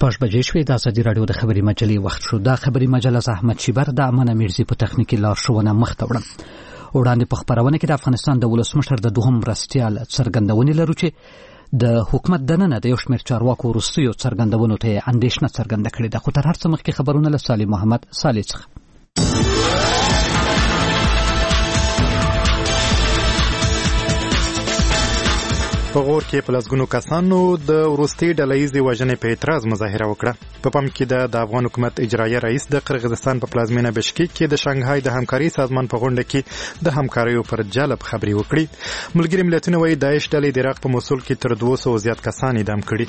شپږ بجې شوې. د ازادي راډیو د خبري مجلې وخت شو. د خبري مجله احمد شیبر د امانه میرزي په تخنیکی لارښوونه مخته وړم. وړاندې په خبرونه کې د افغانستان د ولسمشر د دوهم مرستیال څرګندونې لرو چې د حکومت دننه د یو شمېر چارواکو وروستیو څرګندونو ته اندېښنه څرګنده کړې ده. خو تر هر څه مخکې خبرونه له صالح محمد صالح څخه. په غور کې په لسګونو کسانو د وروستي ډلهییزې وژنې په اعتراض مظاهره وکړه. په پام کې د افغان حکومت اجرایه رئیس د قرغیزستان په پلازمینه بشکیک کې د شانګهای د همکاري سازمان په غونډه کې د همکاریو پر جلب خبرې وکړي. ملګري ملتونه وايي داعش ډلې د عراق په موصل کې تر 200 زیات کسان اعدام کړي.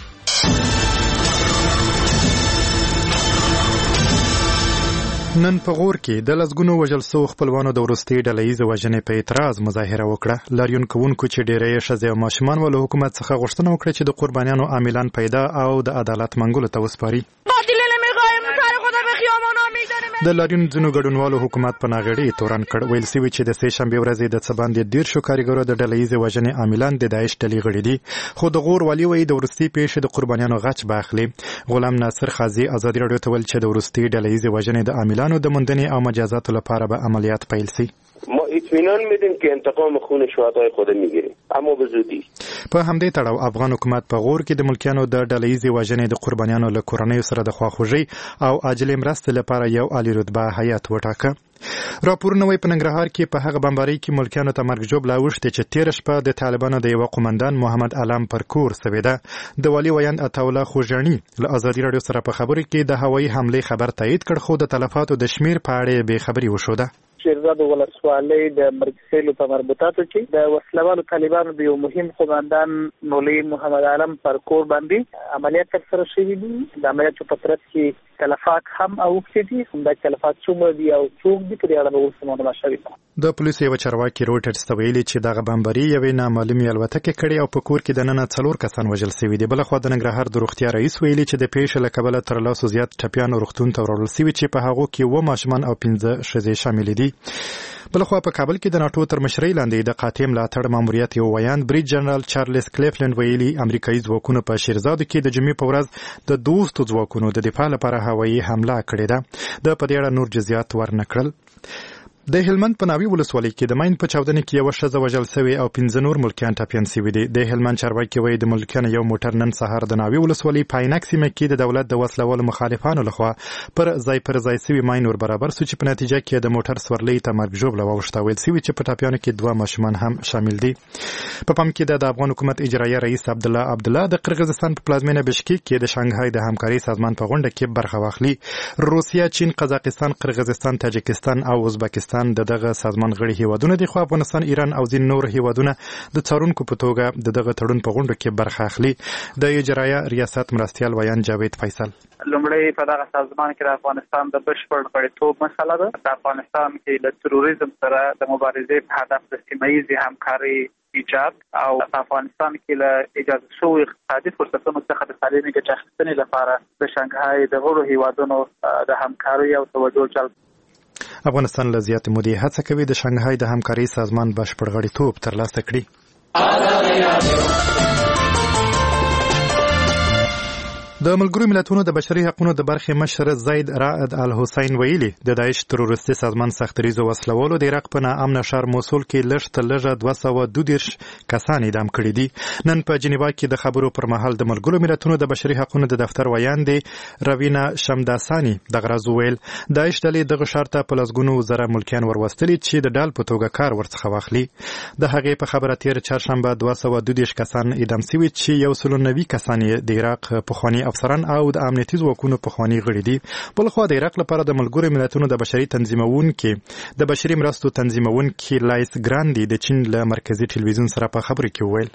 نن په غور کې د لسګونو وژل شوو خپلوانو د وروستي ډلهییزې وژنې په اعتراض مظاهره وکړه. لاریون کوونکو چې ډېری یې ښځې او ماشومان له حکومت څخه غوښتنه وکړه چې د قربانیانو عاملان پیدا او د عدالت منګولو ته وسپاري. د لاریون ځینو ګډونوالو حکومت په ناغېړۍ تورن کړ. ویل شوي چې د سې شنبې ورځې د څه باندې 10 کارګرو د ډلهییزې وژنې عاملان د داعش ډلې غړي دي. خو د غور والي وایي د وروستي پیښې د قربانیانو غچ به اخلي. غلام ناصر قاضي ازادي راډیو ته ویل چې د وروستي ډلهییزې وژنې د عاملانو د موندنې او مجازاتو لپاره به عملیات پیل شي. ما اطمینان میدیم که انتقام خون شهدای خود میگیریم، اما به زودی. په همدې تړاو افغان حکومت په غور کې د ملکیانو د ډلهییزې وژنې د قربانیانو له کورنیو سره د خواخوږۍ او عاجلې مرستې لپاره یو عالی رتبه هیات وټاکه. راپورونه وايي په ننګرهار کې په هغه بمبارۍ کې ملکیانو ته مرګ ژوبله اوښتې چې تېره شپه د طالبانو د یوه قومندان محمد علم پر کور سوې ده. د والي ویاند عطاالله خوږیاڼي له ازادي راډیو سره په خبرو کې د هوایي حملې خبر تایید کړ، خو د تلفاتو د شمیر په اړه بې خبري وښوده. شیرزاد ولسوالۍ د مرګسیلو په مربوطاتو کې د وسلوالو طالبانو د یو مهم قومندان مولوي محمد علم پر کور باندې عملیات ترسره شوي دي. د عملیاتو په ترڅ کې تلفات هم اوښتي دي. همدا تلفات څومره دي او څوک دي په دې اړه به وروسته معلومه شوي. د پولیسو یوه چارواکي رویټرز ته ویلي چې دغه بمباري یوې نامعلومې الوتکې کړې او په کور کې دننه 4 کسان وژل شوي دي. بلخوا د ننګرهار د روغتیا رئیس ویلي چې د پیښې له کبله تر 100 زیات ټپیان روغتون ته وړل شوي چې په هغو کې 7 ماشومان او 15 ښځې شامل دي. بلخوا په کابل کې د ناټو تر مشرۍ لاندې د قاطع ملاتړ ماموریت یو ویاند بریج جنرال چارلز کلیفلند ویلي امریکایي ځواکونو په شیرزادو کې د جمعې په ورځ د 200 ځواکونو د دفاع لپاره هوایي حمله کړې ده. د په دې اړه نور جزئیات ورنکړل. د هلمند په ناوی ولسوالۍ کې د ماین په چاودنه کې یو ښځه وژل شوې او 15 نور ملکیان ټپیان شوي دي. د هلمند چارواکي وایي د ملکیانو یو موټر نن سهار د ناوی ولسوالۍ پاینک سیمه کې د دولت د وسلوالو مخالفانو لخوا پر ځای شوي ماین ور برابر شو چې په نتیجه کې د موټر سورلۍ ته مرګ ژوبله واوښته. ویل شوي چې په ټپیانو کې 2 ماشومان هم شامل دي. په پام کې د افغان حکومت اجرایه رئیس عبدالله د قرغیزستان په پلازمینه بشکیک کې د شانګهای د همکاري سازمان په غونډه کې برخه واخلي. روسیه، چین، قزاقستان، قرغیزستان، تاجکستان او ازبکستان دغه سازمان غړي هیوادونه دي. خو افغانستان، ایران او ځینې نور هیوادونه د څارونکو په توګه دغه تړون په غونډه کې برخه اخلي. د اجرایه ریاست مرستیال ویاند جاوید فیصل لومړی په دغه سازمان کې د افغانستان د بشپړ غړیتوب مسله ده. د افغانستان کې له تروریزم سره د مبارزې په هدف د سیمه ییزې همکارۍ ایجاد او په افغانستان کې له اجازه شویو اقتصادي فرصتونو څخه د سالمې ګټې اخیستنې لپاره د شانګهای د غړو هیوادونو د همکارۍ او توجه جلب. افغانستان له زیاتې مودې هڅه کوي د شانګهای د همکارۍ سازمان بشپړ غړیتوب ترلاسه کړي. د ملګرو ملتونو د بشري حقوقو د برخې مشر زید رائد الحسین ویلي د داعش تروریستي سازمان سختریزو وسلوالو د عراق په ناامنه ښار موصل کې لږ تر لږه 222 کسان اعدام کړي دي. نن په جنیوا کې د خبرو پر مهال د ملګرو ملتونو د بشري حقوقو د دفتر ویاندې روینا شمداسانی دغه راز ویل داعش ډلې دغه ښار ته په لسګونو زره ملکیان وروستلي چې د ډال په توګه کار ورڅخه واخلي. د هغې په خبره تیر چهارشنبه 222 کسان اعدام شوي چې 190 کسان د عراق پخواني افسران او د امنیتي ځواکونو پخواني غړي دي. بلخوا د عراق لپاره د ملګرو ملتونو د بشري مرستو تنظیمونکي لایس ګراندي د چین له مرکزي ټلویزیون سره په خبرو کې وویل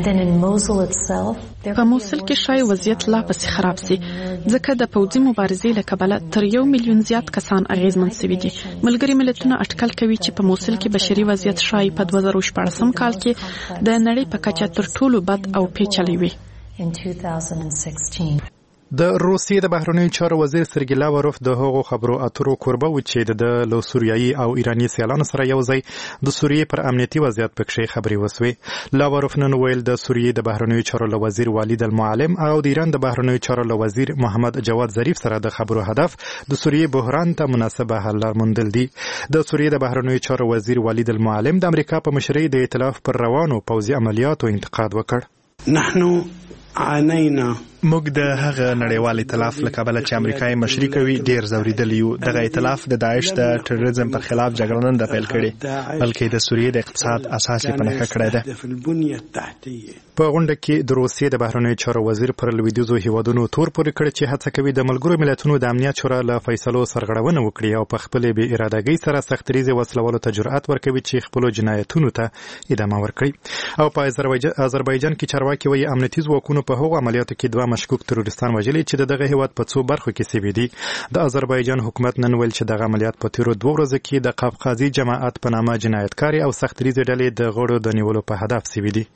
په موصل کې شای وضعیت لا پسې خراب سي ځکه د پوځي مبارزې له کبله تر 1 میلیون زیات کسان اغیزمن شوي دي. ملګري ملتونه اټکل کوي چې په موصل کې بشري وضعیت شای په 2014 کال کې د نړۍ په کچه تر ټولو بد او پیچلی وي. د روسیې د بهرنیو چارو وزیر سرګی لاوروف د هغو خبرو اترو کوربه و چې د سوریایي او ایراني سیالانو سره یو ځای د سوریې پر امنیتي وضعیت پکې خبرې وسوي. لاوروف نن ویل د سوریې د بهرنیو چارو له وزیر والد المعلم او د ایران د بهرنیو چارو له وزیر محمد جواد ظریف سره د خبرو هدف د سوریې بحران ته مناسبه حل لار موندل دي. د سوریې د بهرنیو چارو وزیر والد المعلم د امریکا په مشرۍ د ائتلاف پر روانو پوځي عملیاتو انتقاد وکړ. نحنو عانینا موږ د هغه نړیوال ائتلاف له کبله چې امریکا یې مشري کوي ډیر ځورېدلی یو. دغه ائتلاف د داعش د ټیرریزم پر خلاف جګړه نه ده پیل کړې بلکې د سوریې د اقتصاد اساس یې په نښه کړی ده. په غونډه کې د روسیې د بهرنیو چارو وزیر پر لویدیځو هیوادونو تور پورې کړ چې هڅه کوي د ملګرو ملتونو د امنیت شورا له فیصلو سرغړونه وکړي او په خپلې بې ارادګۍ سره سختریزې وسلولو ته جرأت ورکوي چې خپلو جنایتونو ته ادامه ورکړي. او په آذربایجان کې چارواکي وایي امنیتي ځواکونو په هغو عملیاتو کې دوه مشکوک تروریستان وژلي چې دغه هیواد په څو برخو کې سوي دي. د آذربایجان حکومت نن ویل چې دغه عملیات په تیرو 2 ورځو کې د قفقازي جماعت په نامه جنایتکاري او سختریزې ډلې د غړو د نیولو په هدف سوي دي.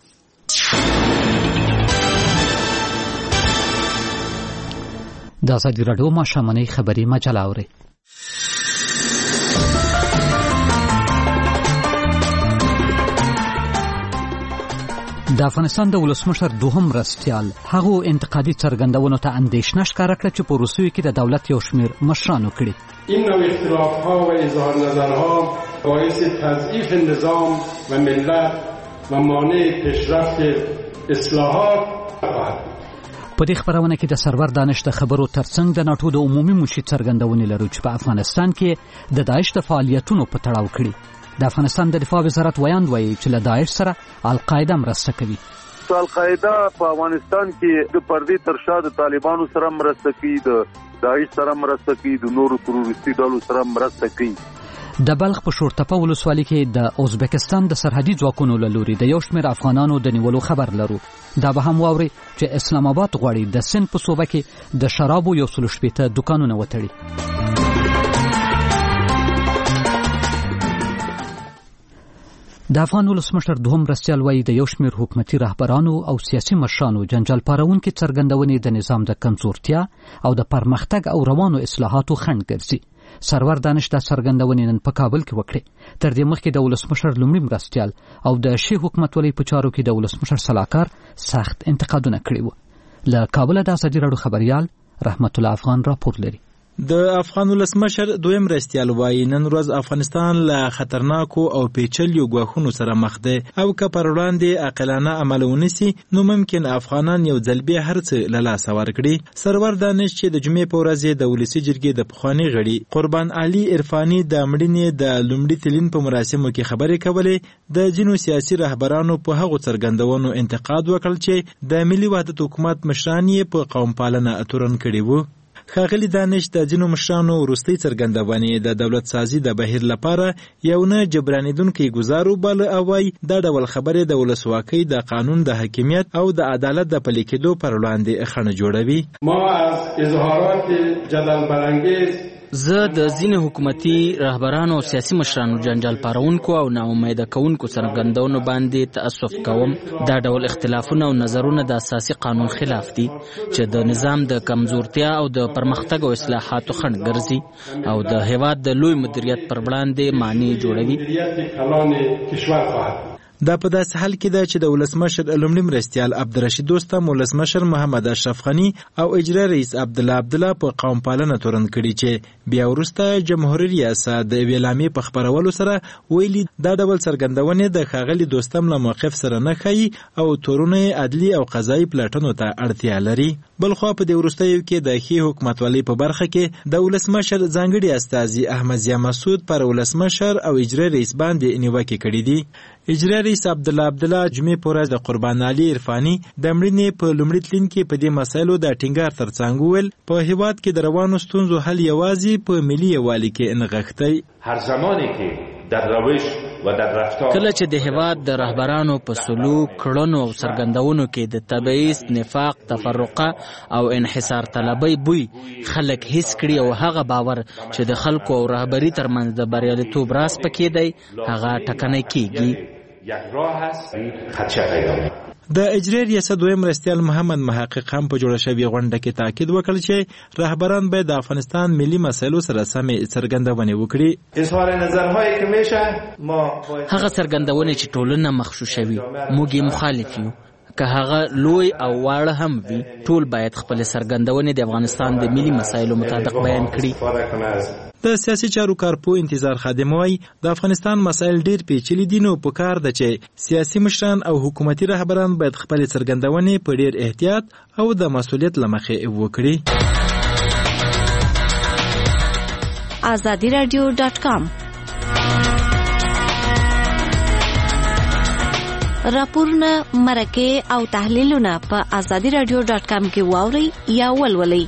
د ازادي راډیو ماښامنۍ خبري مجله اورئ. د افغانستان د ولسمشر دوهم مرستیال هغو انتقادي څرګندونو ته اندېښنه ښکاره کړه چې په روسیې کې د دولت یو شمېر مشرانو کړي. این نوع اختلاف‌ها و اظهار نظرها باعث تضعیف نظام و ملت و مانع پیشرفت اصلاحات خواهد. په دې خبرونه کې د سرور دانش د خبرو ترڅنګ د ناټو د عمومي مشر څرګندونې لرو چې په افغانستان کې د داعش د فعالیتونو په تړاو کړي. د افغانستان د دفاع وزارت ویاند وایي چې له داعش سره القاعده مرسته کوي. القاعده په افغانستان کې د پردي تر شا د طالبانو سره مرسته کوي، د داعش سره مرسته کوي، د نورو تروریستي ډلو سره مرسته کوي. د بلخ په شورتپه ولسوالۍ کې د ازبکستان د سرحدي ځواکونو له لوري د یو شمېر افغانانو د نیولو خبر لرو. دا به هم واوري چې اسلام آباد غواړي د سند په صوبه کې د شرابو 160 دکانونه وتړي. د افغان ولسمشر دوهم مرستیال وایي د یو شمېر حکومتي رهبرانو او سیاسي مشرانو جنجال پارونکي څرګندونې د نظام د کمزورتیا او د پرمختګ او روانو اصلاحاتو خنډ ګرځي. سرور دانش د څرګندونې نن په کابل کې وکړې. تر دې مخکې د ولسمشر لومړي مرستیال او د شي حکومتولۍ په چارو کې د ولسمشر صلاحکار سخت انتقادونه کړي وو. له کابل د ازادي راډیو خبريال رحمت الله افغان راپور لري. د افغان ولسمشر دویم مرستیال وایي نن ورځ افغانستان له خطرناکو او پیچلیو ګواښونو سره مخ دی او که پر وړاندې عاقلانه عمل ونیسي نو ممکن افغانان یو ځل بیا هر څه له لاسه ورکړي. سرور دانش چې د جمعې په ورځ د ولسي جرګې د پخواني غړي قربان علي عرفاني د مړینې د لومړي تلین په مراسمو کې خبرې کولې د جنو سیاسي رهبرانو په هغو څرګندونو انتقاد وکړ چې د ملي وحدت حکومت مشران یې په قوم پالنه اتورن کړي وو. ښاغلي دانش د ځینو مشرانو وروستۍ څرګندونې د دولت سازي د بهیر لپاره یو نه جبرانېدونکی ګزار وباله او وایي دا ډول خبرې د ولسواکۍ د قانون د حاکمیت او د عدالت د پلي کېدو پر وړاندې خنډ جوړوي. ما از اظهارات جدل برانگیز زه د ځینې حکومتي رهبرانو او سیاسي مشرانو جنجال پارونکو او ناامیده کوونکو څرګندونو باندې تأسف کوم. دا ډول اختلافونه او نظرونه د اساسي قانون خلاف دي چې د نظام د کمزورتیا او د پرمختګ او اصلاحاتو خنډ ګرځي او د هیواد د لوی مدیریت پر وړاندې مانع جوړوي. دا په داسې حال کې ده چې د ولسمشر لومړي مرستیال عبدالرشید دوستم ولسمشر محمد اشرف غني او اجرا رئیس عبدالله په قوم پالنه تورن کړي چې بیا وروسته جمهوریت ریاست د ویلامې په خبرولو سره ویلي دا ډول څرګندونې د ښاغلي دوستم له موقف سره نه ښیي او تورونه عدلي او قضایي پلټنو ته اړتیا لري. بلخوا په دې وروستیو کې د ښې حکومتولۍ په برخه کې د ولسمشر ځانګړي استازي احمد ضیا مسعود پر ولسمشر او اجرا رئیس باندې نیوکې کړي دي. اجرا رئیس عبدالله جمعې په ورځ د قربان علي عرفاني د مړینې په لومړي تلین کې په دې مسایلو د ټینګار ترڅنګ وویل په هیواد کې د روانو ستونزو حل یوازې په ملي یووالي کې نغښتی. هر زمانی کې در روش و در رفتار کله چې د هیواد د رهبرانو په سلوک، کړنو او څرګندونو کې د تبعیض، نفاق، تفرقه او انحصار طلبۍ بوی خلک حس کړي او هغه باور چې د خلکو او رهبري ترمنځ د بریالیتوب راز پکې دی هغه ټکنی کیږي. یک راه است خدشه پیدا. د اجرایي ریاست دویم مرستیال محمد محقق هم په جوړه شوې غونډه کې تاکید وکړ چې رهبران باید د افغانستان ملي مسایلو سره سمې څرګندونې وکړي. اظهار نظرهایی که میشه ما هغه څرګندونې چې ټولنه مخشوشوي موږ یې مخالف یو، که هغه لوی او واړه هم وي ټول باید خپل څرګندونې د افغانستان د ملي مسایلو مطابق بیان کړي. د سیاسي چارو کارپو انتظار خادم وايي د افغانستان مسایل ډیر پیچلي دي، نو پکار ده چې سیاسي مشران او حکومتي رهبران باید خپل څرګندونې په ډیر احتیاط او د مسؤلیت له مخې وکړي. azadiradio.com راپورونه، مرکې او تحلیلونه په azadiradio.com کې واورئ یا ولولئ.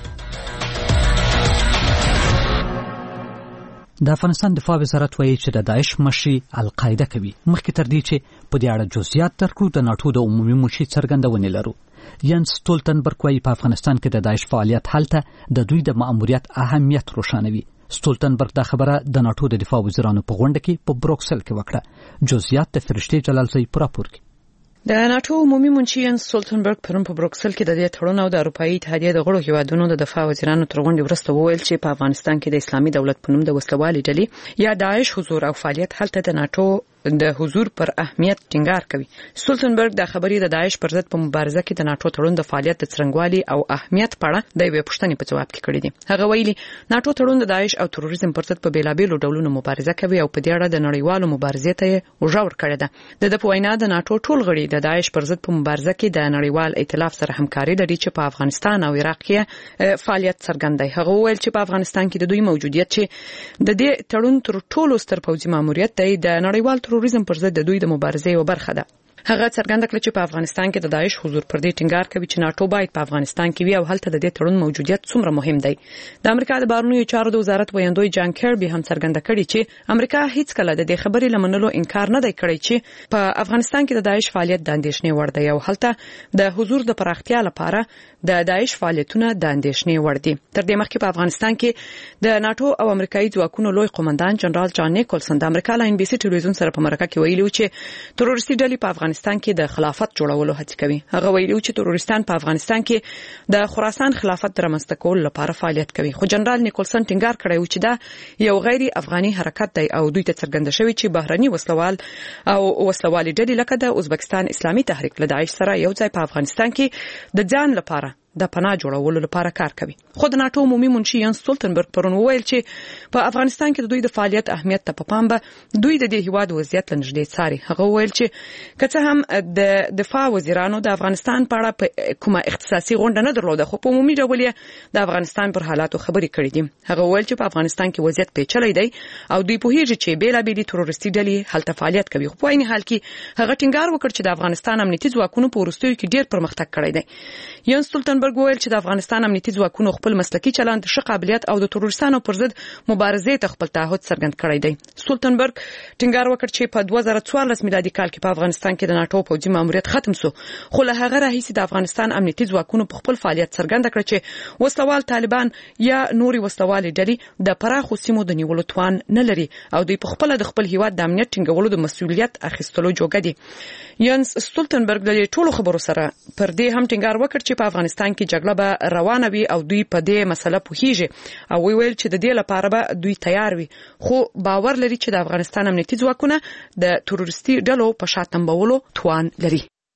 د افغانستان دفاع وزارت وایي چې د داعش مشري القاعده کوي. مخکې تر دې چې په دې اړه جزئیات درکړو، د ناټو د عمومي مشري څرګندونې لرو. ینس ستولتنبرګ وایي په افغانستان کې د داعش فعالیت هلته د دوی د مأموریت اهمیت روښانوي. ستولتنبرګ دا خبره د ناټو د دفاع وزیرانو په غونډه کې په بروکسل کې وکړه. جزئیات د فرشتي جلالزی پر راپور کې. د ناټو عمومي منشي ینس ستولتنبرګ پرون په بروکسل کې د دې تړون او د اروپאי اتحادیې د غړو هیوادونو د دفاع وزیرانو تر غونډې وروسته وویل چې په افغانستان کې د اسلامي دولت په نوم د وسلوالې ډلې یا داعش حضور او فعالیت هلته د ناټو د حضور پر اهمیت ټینګار کوي. ستولتنبرګ د خبرې د داعش پر ضد په مبارزه کې د ناټو تړون د فعالیت د څرنګوالي او اهمیت په اړه د یوې پوښتنې په جواب کې کړی دی. هغه ویلي ناټو تړون د داعش او تروریزم پر ضد په بیلابېلو ډولونو مبارزه کوي او په دې اړه د نړیوالو مبارزې ته وژور کړی ده. د په وینا د ناټو ټول غړي د داعش پر ضد په مبارزه کې د نړیوال ائتلاف سره همکاري لري چې په افغانستان او عراق کې فعالیت څرګندوي. هغه ویل چې په افغانستان کې د دوی موجودیت چې د دې تړون تر ټولو ستر پوځي ماموریت دی د نړیوال تروریزم پر ضد د دوی د مبارزې یو برخه ده. هغه څرګنده کړه چې په افغانستان کې د داعش حضور پر دې ټینګار کوي چې ناټو باید په افغانستان کې وي او هلته د دې تړون موجودیت څومره مهم دی. د امریکا د بهرنیو چارو د وزارت ویاندوی جان کیربي هم څرګنده کړي چې امریکا هیڅ کله د دې خبرې لمنلو انکار نه دی کړی چې په افغانستان کې د داعش فعالیت د اندېښنې وړ دی او هلته د حضور د پراختیا لپاره د داعش فعالیتونه د اندېښنې وړ دي. تر دې مخکې په افغانستان کې د ناټو او امریکایي ځواکونو لوی قومندان جنرال جان نیکولسن د امریکا له NBC ټلویزیون سره په مرکه کې ویلي چې تروریستي ډلې په افغانستان کې د خلافت جوړولو هڅه کوي. هغه ویلي چې تروریستان په افغانستان کې د خراسان خلافت رامنځته کولو لپاره فعالیت کوي. خو جنرال نیکولسن ټینګار کړی و چې دا یو غیر افغاني حرکت دی او دوی ته څرګنده شوی چې بهرني وسلوال او وسلوالي ډلې لکه د ازبکستان اسلامي تحریک له داعش سره یو ځای په افغانستان کې د ځان لپاره د پناه جوړولو لپاره کار کوي. خو د ناټو عمومي منشي ینس ستولتنبرګ پرون وویل چې په افغانستان کې د دوی د فعالیت اهمیت ته په پام به دوی د دې هیواد وضعیت لنږدې څاري. هغه وویل چې که څه هم د دفاع وزیرانو د افغانستان په اړه کومه اختصاصي غونډه نه درلوده خو په عمومي ډول د افغانستان پر حالاتو خبرې کړې دي. هغه وویل چې په افغانستان کې وضعیت پیچلی دی او دوی پوهیږي چې بیلابېلې تروریستي ډلې هلته فعالیت کوي. خو په عین حال کې هغه ټینګار وکړ چې د افغانستان امنیتي ځواکونو په وروستیو کې ډېر پرمختګ کړی دی. ینس ستولتنبرګ وویل چې د افغانستان امنیتي ځواکونو خپل مسلکي چلند، ښه قابلیت او د تروریستانو پر ضد مبارزې ته خپل تعهد څرګند کړی دی. ستولتنبرګ ټینګار وکړ چې په 2014 میلادي کال کې په افغانستان کې د ناټو پوځي ماموریت ختم شو، خو له هغه راهیسې د افغانستان امنیتي ځواکونو په خپل فعالیت څرګنده کړ چې وسلوال طالبان یا نوري وسلوالې ډلې د پراخو سیمو د نیولو توان نه لري او دوی په خپل د خپل هیواد د امنیت ټینګولو د مسؤلیت اخیستلو جوګه دي. ینس ستولتنبرګ د ټولو خبرو سره پر دې هم ټینګار وکړ چې په افغانستان کې جګړه به روانه وي او دوی په دې مسله پوهیږي او ویل چې د دې لپاره به دوی تیار وي، خو باور لري چې د افغانستان امنیتي ځواکونه د تروریستي ډلو په شا تنبولو توان لري.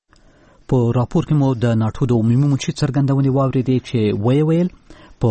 په راپور کې مو د ناټو د عمومي منشي څرګندونې واورېدې چې ویل په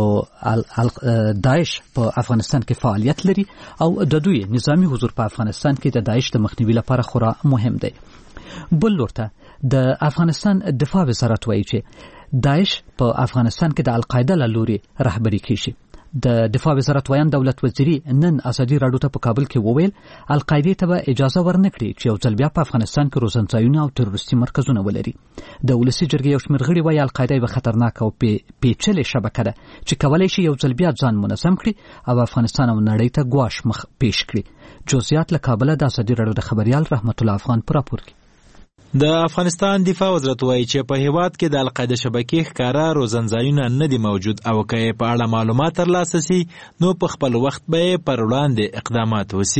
داعش په افغانستان کې فعالیت لري او د دوی نظامی حضور په افغانستان کې د داعش د مخنیوي لپاره خورا مهم دی. بل لورته د افغانستان دفاع وزارت وایي چې داعش په افغانستان کې د القاعده له لوري رهبري کیږي. د دفاع وزارت ویان دولت وزیری نن ازادي راډیو ته په کابل کې وویل القاعده ته به اجازه ورنکړي چې یو ځل بیا په افغانستان کې روزنځایونه او تروریستي مرکزونه ولري. د ولسی جرګې یو شمېر غړي وایي القاعده به خطرناک او پیچلې شبکه ده چې کولای شي یو ځل بیا ځان منظم کړي او افغانستان او نړۍ ته ګواښ مخ پیش کړي. جزئیات له کابل د ازادي راډیو د خبريال رحمت الله افغان پر راپور کې. د افغانستان دفاع وزارت وایي چې په هیواد کې د القاعده شبکې ښکارا روزنځایونه نه دي موجود او که په اړه معلومات ترلاسه شي نو په خپل وخت به پر وړاندې اقدامات وشي.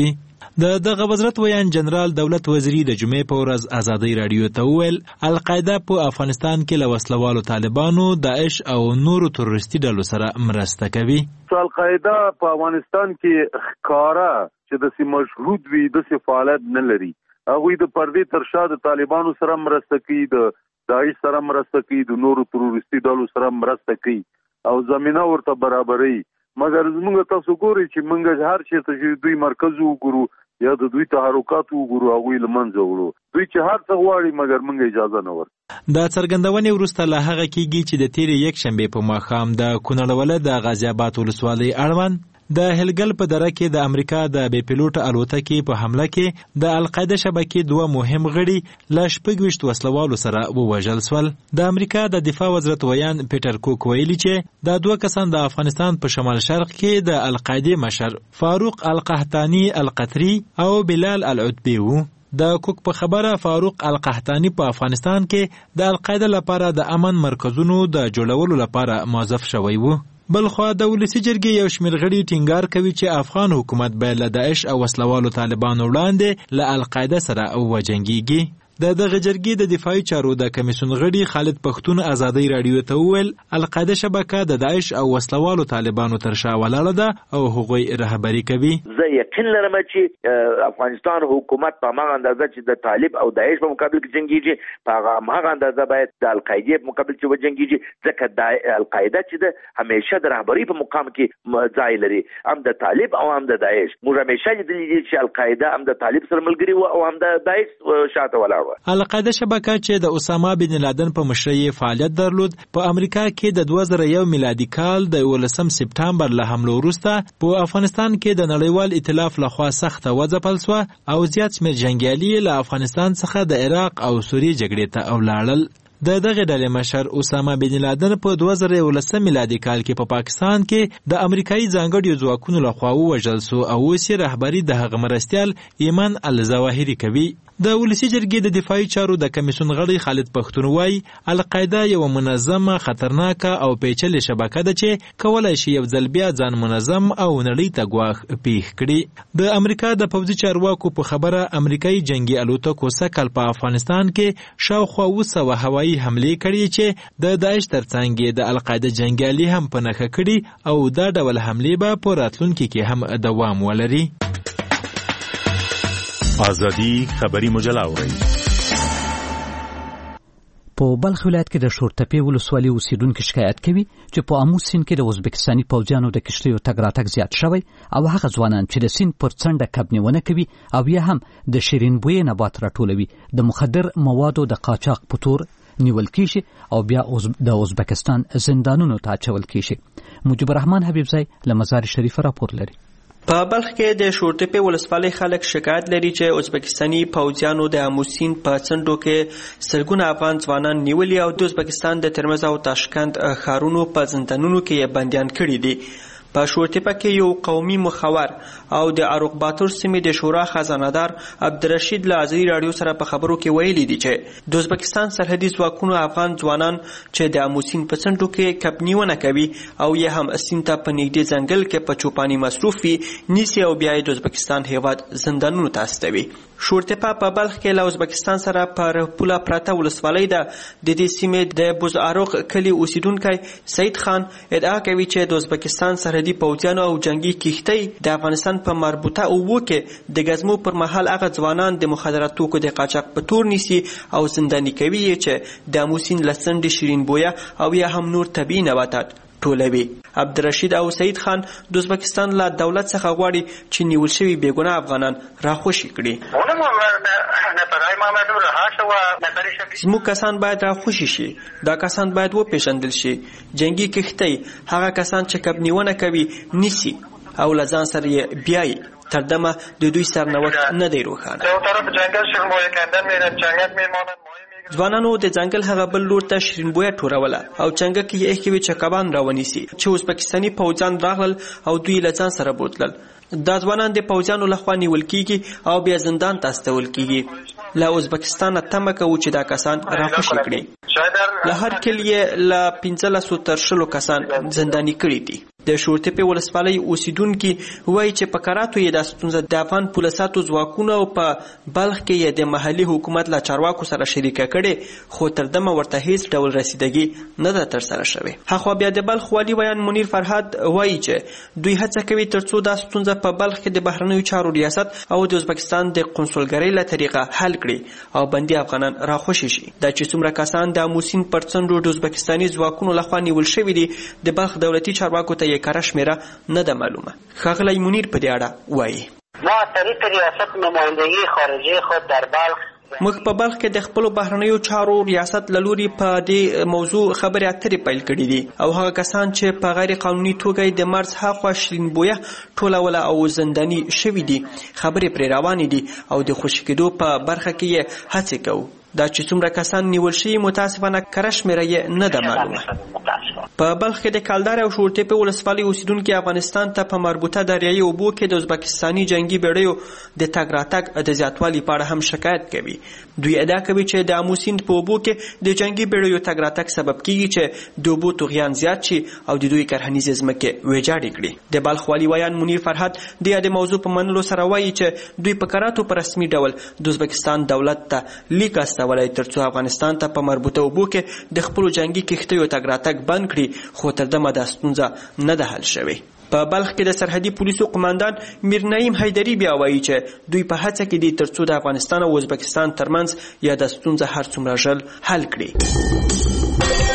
دغه وزارت ویان جنرال دولت وزیری د جمعې په ورځ ازادي رادیو ته وویل القاعده په افغانستان کې له وسلوالو طالبانو داعش او نورو تروریستي ډلو سره مرسته کوي. القاعده په افغانستان کې ښکارا چې د مشروط وي د فعالیت نه لري. هغه د پردي ترشا د طالبانو سره مرسته کوي، د داعش سره مرسته کوي، د نورو تروریستي ډلو سره مرسته کوي او زمينه ورته برابرۍ. مګر موږ تاسو ګورئ چې موږ هر چیرته چې دوی مرکز وګورو یا د دوی تحرکات وګورو هغه لمنځه وړو. دوی چې هر څه غواړي مګر موږ اجازه نه ورکوو. دا څرګندونې وروسته له هغه کېږي چې د تیرې یک شنبې په ماښام د کونړ ولایت د غازي آباد ولسوالۍ اړوند د هلګل په دره کې د امریکا د بې پیلوټه الوتکې په حمله کې د القاعده شبکې دوه مهم غړي له 26 وسلوالو سره ووژل شول. د امریکا د دفاع وزارت ویان پیټر کوک ویلي چې دا دوه کسان د افغانستان په شمال شرق کې د القاعده مشر فاروق القحطاني القطري او بلال العتبي وو. د کوک په خبره فاروق القحطاني په افغانستان کې د القاعده لپاره د امن مرکزونو د جوړولو لپاره موظف شوی وو. بلخوا د ولسی جرګې یو شمېر غړي ټینګار کوي چې افغان حکومت باید له داعش او وسلوالو طالبانو وړاندې له القاعده سره وجنګيږي. دغه جرګې د دفاعي چارو د کمیسیون غړي خالد پښتون ازادي رادیو ته وویل القاعده شبکه د داعش او وسلوالو طالبانو تر شا ولاړه ده او هغوی رهبري کوي. زه یقین لرم چې افغانستان حکومت په هغه اندازه چې د طالب او داعش په مقابل کې جنگيږي په هغه اندازه باید د القاعده په مقابل کې وجنګيږي، ځکه د القاعده چې د همیشه د رهبري په مقام کې ځای لري، هم د طالب او هم د داعش. موږ همیشه لیدلي چې القاعده هم د طالب سره ملګری و او هم د داعش شاته ولاړ. القاعده شبکه چې د اسامه بن لادن په مشرۍ فعالیت درلود په امریکا کې د 2001 میلادي کال د 19 سپتامبر له حملو وروسته په افغانستان کې د نړیوال ائتلاف لخوا سخته وځپل شو او زیات شمېر جنګیالي له افغانستان څخه د عراق او سوریې جګړې ته ولاړل. دغه ډلې مشر اسامه بن لادن په 2019 میلادي کال کې په پاکستان کې د امریکایي ځانګړو ځواکونو لخوا ووژل شو او اوس یې رهبري د هغه مرستیال ایمان الظواهري کوي. د ولسی جرګې د دفاعي چارو د کمیسیون غړي خالد پښتون وایي القاعده یو منظمه خطرناکه او پیچلې شبکه ده چې کولای شي یو ځل بیا ځان منظم او نړۍ ته ګواښ پیښ کړي. د امریکا د پوځي چارواکو په خبره امریکایي جنگي الوتکو سکل په افغانستان کې شاوخوا 200 هوایي حملې کړي چې د داعش ترڅنګ د القاعده جنگیالي هم په نښه کړي او دا ډول حملې به په راتلونکي کې هم دوام ولري. ازادي خبري مجله اورئ. په بلخ ولایت کې د شورتپې ولسوالۍ اوسیدونکو شکایت کوي چې په امو سیند کې د ازبکستاني پوځیانو د کشتیو تګ راتګ زیات شوی او هغه ځوانان چې د سیند پر څنډه کب نیونه کوي او یا هم د شیرین بوی نبات راټولوي د مخدر موادو د قاچاق په تور نیول کیږي او بیا د ازبکستان زندانونو ته اچول کیږي. مجيب الرحمن حبیبزی له مزار شریف راپور لري. په بلخ کې د شورتپې ولسوالۍ خلک شکایت لري چې ازبکستاني پوځیانو د امو سیند په څنډو کې سلګونه افغان ځوانان نیولي او د ازبکستان د ترمز او تاشکند ښارونو په زندانونو کې بندیان کړي دي. په شورتپه کې یو قومي مخور او د اروق باتور سیمې د شورا خزانه‌دار عبدالرشید له ازری رادیو سره په خبرو کې ویلي دي چې د ازبکستان سرحدي ځواکونو افغان ځوانان چې د امو سیند په څنډو کې کبنیونه کوي او یا هم سیند ته په نږدې ځنګل کې په چوپاني مصروف وي نیسي او بیا د ازبکستان هیواد زندانونو ته استوي. شورتپه په بلخ کې له ازبکستان سره پر پوله پراته ولسوالۍ ده. د دې سیمې د بوز اروق کلی اوسیدونکی سید خان ادعا کوي چې د ازبکستان سرحدي پوځیانو او جنگي کښتۍ د افغانستان په مربوطه اوبو کې د غزمو پر مهال هغه ځوانان د مخدرات توکو د قاچاق په تور نیسي او زنداني کوي چې د امو سیند له څنډې شیرین بویه او یا هم نور طبیعي نباتات ټولوي. عبدالرشید او سید خان د ازبکستان له دولت څخه غواړي چې نیول شوي بېګناه افغانان راخوشي کړي. زموږ کسان باید راخوشي شي، دا کسان باید وپېژندل شي. جنگي کښتۍ هغه کسان چې کبنیونه کوي نیسي او له ځان سره یې بیایي. تر دمه د دوی سرنوشت نه دی روښانه. ځوانانو د ځنګل هغه بل لور ته شیرین بویه ټوروله او چنګه کې یې کوي چې کبان راونیسي چې ازبکستاني پوځیان راغلل او دوی له ځان سره بوتلل. دا ځوانان د پوځیانو لخوا نیول کیږي او بیا زندان ته استول کیږي. له ازبکستانه تمه کوو چې دا کسان راخوشي کړي. له هر کلي له 15 تر 20 کسان زنداني کړي دي. د شورتپې ولسوالۍ اوسیدونکي وایي چې په کراتو یې د ستونزه د افغان پولیسو ځواکونو او په بلخ کې یې د محلي حکومت له چارواکو سره شریکه کړې خو تر دمه ورته هیڅ ډول رسیدګي نه ده ترسره شوې. هخوا بیا د بلخ والي ویان منیر فرهاد وایي چې دوی هڅه کوي ترڅو دا ستونزه په بلخ کې د بهرنیو چارو ریاست او د ازبکستان د قونسلګرۍ له طریقه حل کړي او بندي افغانان راخوشي شي. دا چې څومره کسان د اموسین پر څنډو د ازبکستاني ځواکونو لخوا نیول شوي دي د بلخ دولتي چارواکو ته یې کره شمېره نه ده معلومه. ښاغلی منیر په دې اړه وایي ما طریق ریاست نمایندگی خارجی خود در بلخ موږ په بلخ کې د خپل بهرنیو چارو ریاست لوري په دې موضوع خبرې اترې پیل کړې دي او هغه کسان چې په غیر قانوني توګه د مرز هاخوا شیرین بویه ټولول او زنداني شوي دي خبرې پرې روانې دي او د خوشي کېدو په برخه کې یې هڅې کوو. دا چې څومره کسان نیول شوي متاسفانه کره شمېره یې نه ده معلومه. په بلخ کې د کالدار او شورتپې ولسوالۍ اوسیدونکي افغانستان ته په مربوطه دریایي اوبو کې د ازبکستاني جنګي بیړیو د تګ راتګ د زیاتوالي په اړه هم شکایت کوي. دوی ادعا کوي چې د امو سیند په اوبو کې د جنګي بیړیو تګ راتګ سبب کیږي چې د اوبو طغیان زیات شي او د دوی کرهنیزې ځمکې ویجاړې کړي. د بلخ والي ویان منیر فرهاد د موضوع په منلو سره وایي چې دوی په کراتو په رسمي ډول د ازبکستان دولت ته لیک استولی ترڅو افغانستان ته په مربوطه اوبو کې د خپلو جنګي کښتیو تګ راتګ بند کړي خو تر دمه دا ستونزه نه ده حل شوې. په بلخ کې د سرحدي پولیسو قماندان میر نعیم حیدري بیا وایي چې دوی په هڅه کې دي ترڅو د افغانستان او ازبکستان ترمنځ یا د ستونزه هر څومره ژر حل کړي.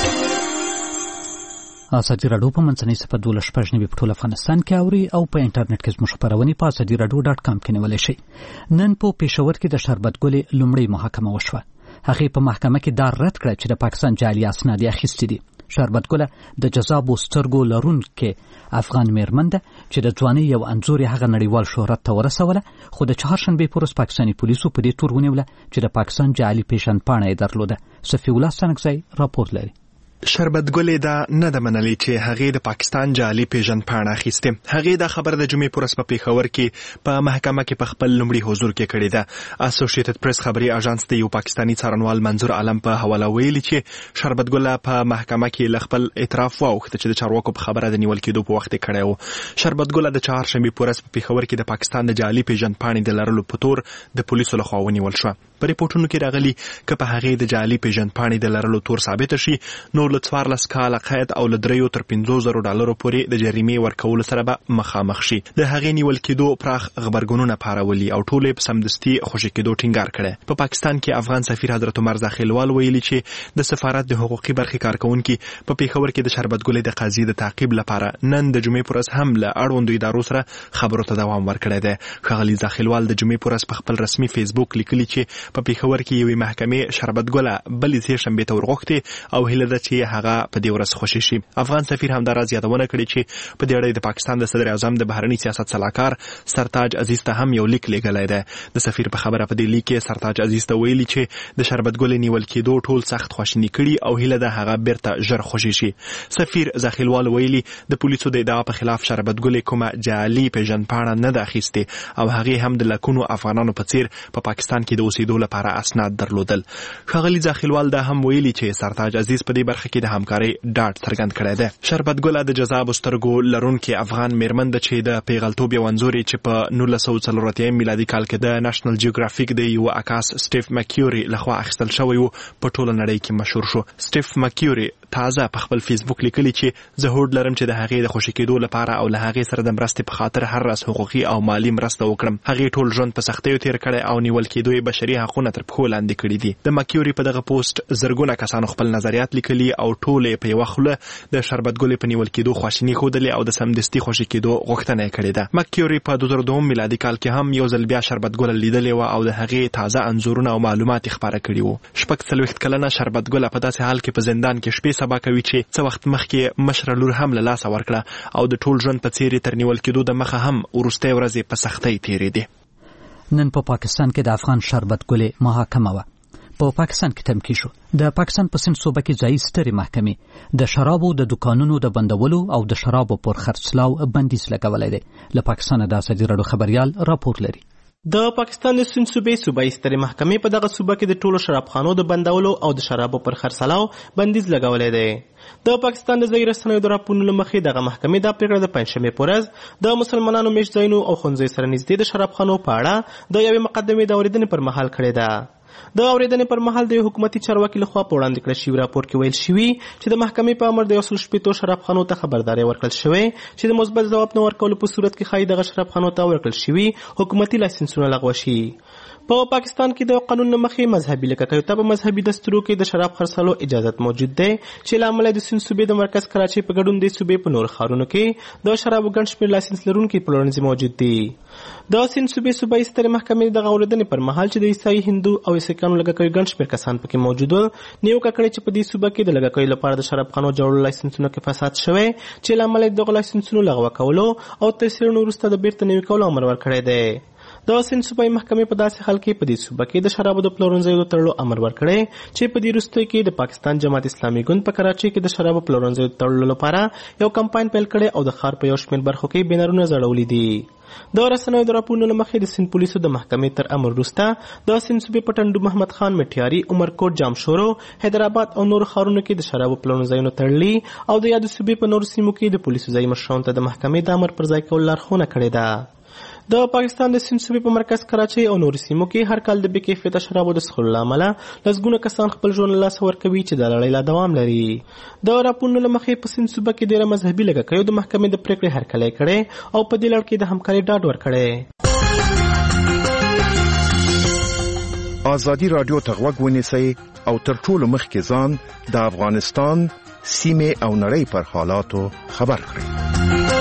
ازادي راډیو په منځنۍ صفحه 12 په ټول افغانستان کې اوري او په انټرنیټ کې زموږ خبرونه په azadiiradio.com کې نیولای شئ. نن په پېښور کې د شربت ګلې لومړی محاکمه وشوه. هغه په محکمه کې دا رد کړ چې د پاکستان جعلي اسناد اخیستي دي. شربت ګله د جزابو سترګو لرونکې افغان میرمن ده چې د ځوانۍ یو انځور هغه نړیوال شهرت ته ورسوله خو د چهارشنبې پر ورځ پاکستاني پولیسو په دې تور ونیوله چې د پاکستان جعلي پیژندپاڼه یې درلوده. صفي الله ستانکزی راپور لري. شربت ګلې دا نه د منلې چې هغه د پاکستان جعلي پیژندپاڼه اخیسته. هغه د خبر د جمعې پر ورځ په پیښور کې په محکمه کې په خپل لومړي حضور کې کړې ده. اسوسییټډ پریس خبري اژانس ته یو پاکستاني څارنوال منظور عالم په حواله ویلي چې شربت ګله په محکمه کې خپل اعتراف واوښت چې د چارواکو په خبره د نیول کېدو په وخت کې کړی و. شربت ګله د چهارشنبې پر ورځ په پیښور کې د پاکستان د جعلي پیژندپاڼې د لرلو په تور د پولیسو لخوا ونیول شو. په ریپورتونو کې راغلي چې په هغه د جعلي پیژندپاڼې د لرلو تور ثابت شي نو له 14 کاله قید او له 3 تر 5,000 ډالرو پورې د جریمې ورکولو سره به مخامخ شي. د هغې نیول کېدو پراخ خبرګونونه پارولي او ټولې په سمدستي خوشي کېدو ټینګار کړي. په پاکستان کې افغان سفیر حضرت عمر زاخیلوال ویلي چې د سفارت د حقوقي برخې کارکونکي په پیښور کې د شربت ګلې د قاضي د تعقیب لپاره نن د جمعې پر ورځ هم له اړوندو ادارو سره خبرو ته دوام ورکړی دی. ښاغلي زاخیلوال د جمعې پر ورځ په خپل رسمي فیسبوک لیکلي چې په پیښور کې یوې محکمې شربت ګله بلې سې شنبې ته ورغوښتې او هیله ده چې هغه په دې ورځ خوشي شي. افغان سفیر هم دا راز یادونه کړې چې په دې اړه د پاکستان د صدر اعظم د بهرني سیاست سلاکار سرتاج عزیز ته هم یو لیک لیږلی دی. د سفیر په خبره په دې لیک کې سرتاج عزیز ته ویلي چې د شربت ګلې نیول کېدو ټول سخت خواشیني کړي او هیله ده هغه بیرته ژر خوشي شي. سفیر زاخیلوال ویلي د پولیسو د ادعا په خلاف شربت ګلې کومه جعلي پیژندپاڼه نه ده اخیستې او هغې هم د لکونو افغانانو په څیر په پاکستان کې د اوسېدو لپاره اسناد درلودل. ښاغلي زاخیلوال دا هم ویلي چې سرتاج عزیز په دې برخه کې د همکارۍ ډاډ څرګند کړی دی. شربت ګله د جزابو سترګو لرونکې افغان میرمن ده چې د پیغلتوب یو انځور چې په 1940 میلادي کال کې د نېشنل جیوګرافیک د یو عکاس سټیف مکیوري لخوا اخیستل شوی و په ټوله نړۍ کې مشهور شو. سټیف مکیوري تازه په خپل فیسبوک لیکلي چې زه هوډ لرم چې د هغې د خوشي کېدو لپاره او له هغې سره د مرستې په خاطر هر راز حقوقي او مالي مرسته وکړم. هغې ټول ژوند په سختیو تیر کړی او نیول کېدو یې بشري حقونه تر پښو لاندې کړي دي. د مکیوري په دغه پوسټ زرګونه کسانو خپل نظریات لیکلي او ټول یې په یوه خوله د شربت ګلې په نیول کېدو خواشیني ښودلې او د سمدستي خوشي کېدو غوښتنه یې کړې ده. مکیوري په 2002 میلادي کال کې هم یو ځل بیا شربت ګله لیدلې وه او د هغې تازه انځورونه او معلومات یې خپاره کړي وو. 46 کلنه شربت ګله په داسې حال کې په زندان کې شپې سبا کوي چې څه وخت مخکې مشره لور هم له لاسه ورکړه او د ټول ژوند په څیر تر نیول کېدو د مخه هم وروستۍ ورځې په سختۍ تېرېدې. نن په پاکستان کې د افغان شربت ګلې محاکمه وه. په پاکستان کې تمکی شو. د پاکستان په سند صوبه کې ځایي سترې محکمې د شرابو د دکانونو د بندولو او د شرابو پر خرڅلاو بندیز لګولی دی. له پاکستانه د ازادي راډیو خبریال راپور لري. د پاکستان د سند صوبې سترې محکمې په دغه صوبه کې د ټولو شرابخانو د بندولو او د شرابو پر خرڅلاو بندیز لګولی دی. د پاکستان د ځایي رسنیو د راپورونو له مخې دغه محکمې دا پرېکړه د پنجشنبې په ورځ د مسلمانانو میشت ځایونو او ښوونځیو سره نږدې د شرابخانو په اړه د یوې مقدمې د اورېدنې پر مهال کړې ده. د اورېدنې پر مهال د حکومتي چارواکي لخوا په وړاندې کړل شوي راپور کې ویل شوي چې د محکمې په امر د 160 شرابخانو ته خبرداری ورکړل شوی چې د مثبت ځواب نه ورکولو په صورت کې ښایي دغه شرابخانو ته ورکړل شوي حکومتي لایسنسونه لغوه شي. په پاکستان کې د قانون له مخې مذهبي لککیو ته په مذهبي دستورو کې د شراب خرڅولو اجازت موجود دی چې له امله د سند صوبې د مرکز کراچۍ په ګډون د صوبې په نورو ښارونو کې د شرابو ګڼ شمېر لایسنس لرونکي پلورنځي موجود دي. د سند صوبې سترې محکمې دغه اورېدنې پر مهال چې د عیسائی هندو او سیکانو لککیو ګڼ شمېر کسان پکې موجود وو نیوکه کړې چې په دې صوبه کې د لککیو لپاره د شرابخانو جوړولو لایسنسونو کې فساد شوی چې له امله دغه لایسنسونو لغوه کولو او تر څېړنو وروسته د بیرته نوي کولو امر ورکړی دی. د سند صوبایي محکمې په داسې حال کې په دې صوبه کې د شرابو د پلورنځیو د تړلو امر ورکړی چې په دې وروستیو کې د پاکستان جماعت اسلامي ګوند په کراچۍ کې د شرابو پلورنځیو د تړلو لپاره یو کمپاین پیل کړی او د ښار په یو شمېر برخو کې بینرونه ځړولي دي. د رسنیو د راپورونو له مخې د سند پولیسو د محکمې تر امر وروسته د سند صوبې په ټنډو محمد خان مټیاري، عمرکوټ، جامشورو، حیدرآباد او نورو ښارونو کې د شرابو پلورنځیونه تړلي او د یادو صوبې په نورو سیمو کې د پولیسو ځایي مشرانو ته د محکمې د امر پر ځای کولو لارښوونه کړې ده. د پاکستان د سند صوبې په مرکز کراچۍ او نورو سیمو کې هر کال د بې کیفیته شرابو د څښلو له امله لسګونه کسان خپل ژوند له لاسه ورکوي چې دا لړۍ لا دوام لري. د راپورونو له مخې په سند صوبه کې ډېره مذهبي لککیو د محکمې د پرېکړې هرکلی کړی او په دې لړ کې د همکارۍ ډاډ ورکړی. ازادي راډیو ته غوږ ونیسئ او تر ټولو مخکې ځان د افغانستان سیمې او نړۍ پر حالاتو خبر کړئ.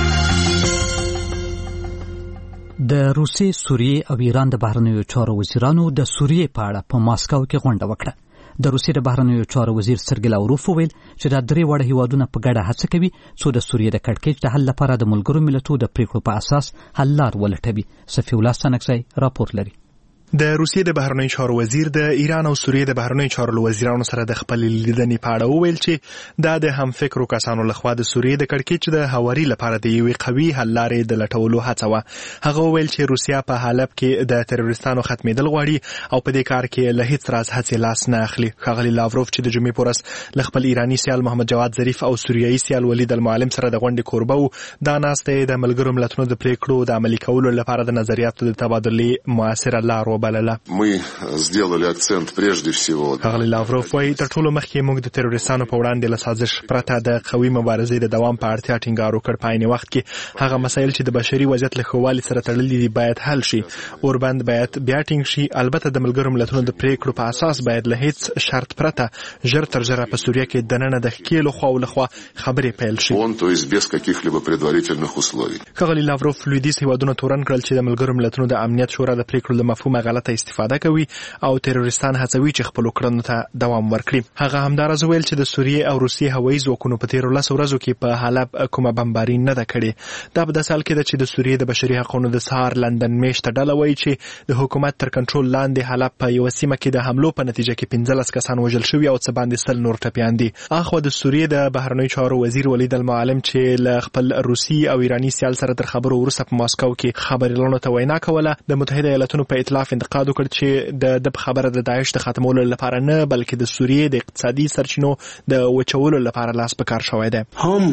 د روسیې، سوریې او ایران د بهرنیو چارو وزیرانو د سوریې په اړه په ماسکو کې غونډه وکړه. د روسیې د بهرنیو چارو وزیر سرګی لاوروف وویل چې دا درې واړه هیوادونه په ګډه هڅه کوي څو د سوریې د کړکېچ د حل لپاره د ملګرو ملتونو د پریکړو په اساس حل لار ولټوي. صفي الله ستانکزی راپور لري. د روسیې د بهرنیو چارو وزیر د ایران او سوریې د بهرنیو چارو وزیرانو سره د خپل لیدنې په اړه وویل چې دا د همفکرو کسانو لخوا د سوریې د کړکېچ د هواري لپاره د یوې قوي حل لارې د لټولو هڅه وه. هغه وویل چې روسیا په حلب کې د تروریستانو ختمېدل غواړي او په دې کار کې له هیڅ راز هڅې لاس نه اخلي. ښاغلي لاوروف چې د جمعې په ورځ له خپل ایراني سیال محمد جواد ظریف او سوریایي سیال ولید المعلم سره د غونډې کوربه و، دا ناسته د ملګرو ملتونو د پریکړو د عملي کولو لپاره د نظریاتو د تبادلې موثره لار وبلله. сделали акцент прежде всего. ښاغلي لاوروف وايي تر ټولو مخکې موږ د تروریستانو په وړاندې له سازش پرته د قوي مبارزې د دوام په اړتیا ټینګار وکړ. په عین وخت کې هغه مسایل چې د بشري وضعیت له ښه والي سره تړلي دي باید حل شي. اوربند باید بیا ټینګ شي. البته د ملګرو ملتونو د پریکړو په اساس باید له هیڅ شرط پرته ژر تر ژره په سوریه کې دننه د ښکېلو خواو لخوا خبرې پیل شي. То есть без каких-либо предварительных условий. ښاغلي لاوروف لویدیځ هیوادونه تورن کړل چې د ملګرو ملتونو د امنیت شورا د پریکړو له مفهومه غلطه استفاده کوي او تروریستان هڅوي چې خپل کړنو ته دوام ورکړي. هغه همدارس ویل چې د سوریې او روسیې هوایي ځواکونو په تیرو 10 ورځو کې په حلب کومه بمباري نه ده کړې. دا په داسې حال کې ده چې د سوریې د بشري حقوقو د سهار لندن میشته ډله وایي چې د حکومت تر کنټرول لاندې حلب په یو سیمه کې د حملو په نتیجه کې 15 کسان وژل شوي او څه باندې 100 نور ټپیان دي. اخو د سوریې د بهرنیو چارو وزیر ولید المعلم چې له خپل روسي او ایراني سیال سره تر خبرو وروسته په ماسکو کې خبريالانو ته وینا کوله، د متحده ایالاتونو په ائتلاف انتقاد وکړ چې د خبره د داعش د ختمولو لپاره نه بلکې د سوریې د اقتصادي سرچینو د وچولو لپاره لاس په کار شوی دی.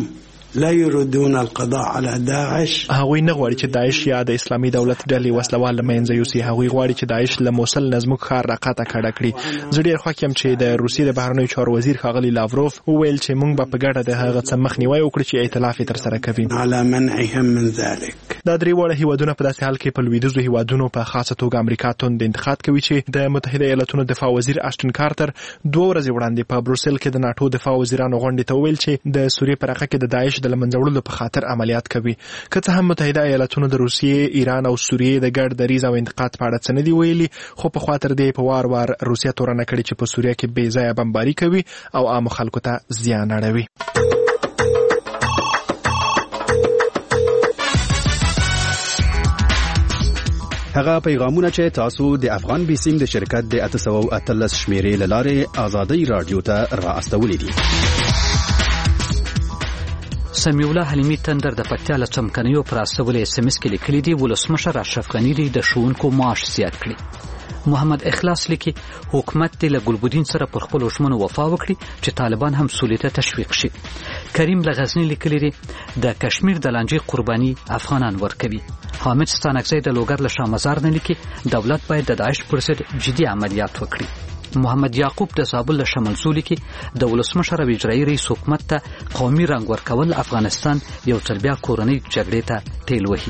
لا يريدون القضاء على داعش. هغوی نه غواړي چې داعش یا د اسلامي دولت ډلې وسلوال له منځه یوسي. هغوی غواړي چې داعش له موصل نه زموږ ښار راقطع کړي. زه ډېر خوښ یم چې د روسیې د بهرنیو چارو وزیر ښاغلي لاوروف وویل چې موږ به په ګډه د هغه څه مخنیوی وکړو چې ائتلاف یې ترسره کوي. على منعهم من ذلك. دا درې واړه هیوادونه په داسې حال کې په لویدیځو هیوادونو په خاصه توګه امریکا توند انتقاد کوي چې د متحده ایالاتونو دفاع وزیر اشټن کارتر 2 ورځې وړاندې په بروسل کې د ناتو دفاع وزیرانو غونډې ته وویل چې د سوریې په رقه کې د داعش د لمنځه وړلو خاطر عملیات کوي. که څه هم متحده ایالاتونو د روسیې، ایران او سوریې د ګډ دریځ او انتقاد په اړه څه نه دی ویلي، خو په خاطر دی په وار وار روسیه تورنه کړي چې په سوریه کې بې ځایه بمباري کوي او عام خلکو ته زیان اړوي. هغه پیغامونه چې تاسو د افغان بیسیم د شرکت د 813 شمیرې لاره آزادۍ رادیو ته را استولې دي. سمیع الله حلیمي تندر د پکتیا له څمکنیو پر اسولې اس ام اس کې لیکلي دي ولسمشر اشرف غنی د ښوونکو معاش زیات کړي. محمد اخلاص لیکي حکومت د ګلبدین سره پر خپل ژمنو وفا وکړي چې طالبان هم سولې ته تشویق شي. کریم لغزنی لیکلی دی د کشمیر د لانجې قرباني افغانان ورکوي. حامد ستانکزی د لوګر له شامزار نه لیکي دولت باید د داعش پر ضد جدي عملیات وکړي. محمد یعقوب د زابل له شمالزولي کې د ولسمشر او اجرایي رئیس حکومت ته قومي رنګ ورکول افغانستان یو ځل بیا کورنۍ جګړې ته ټیل وهي.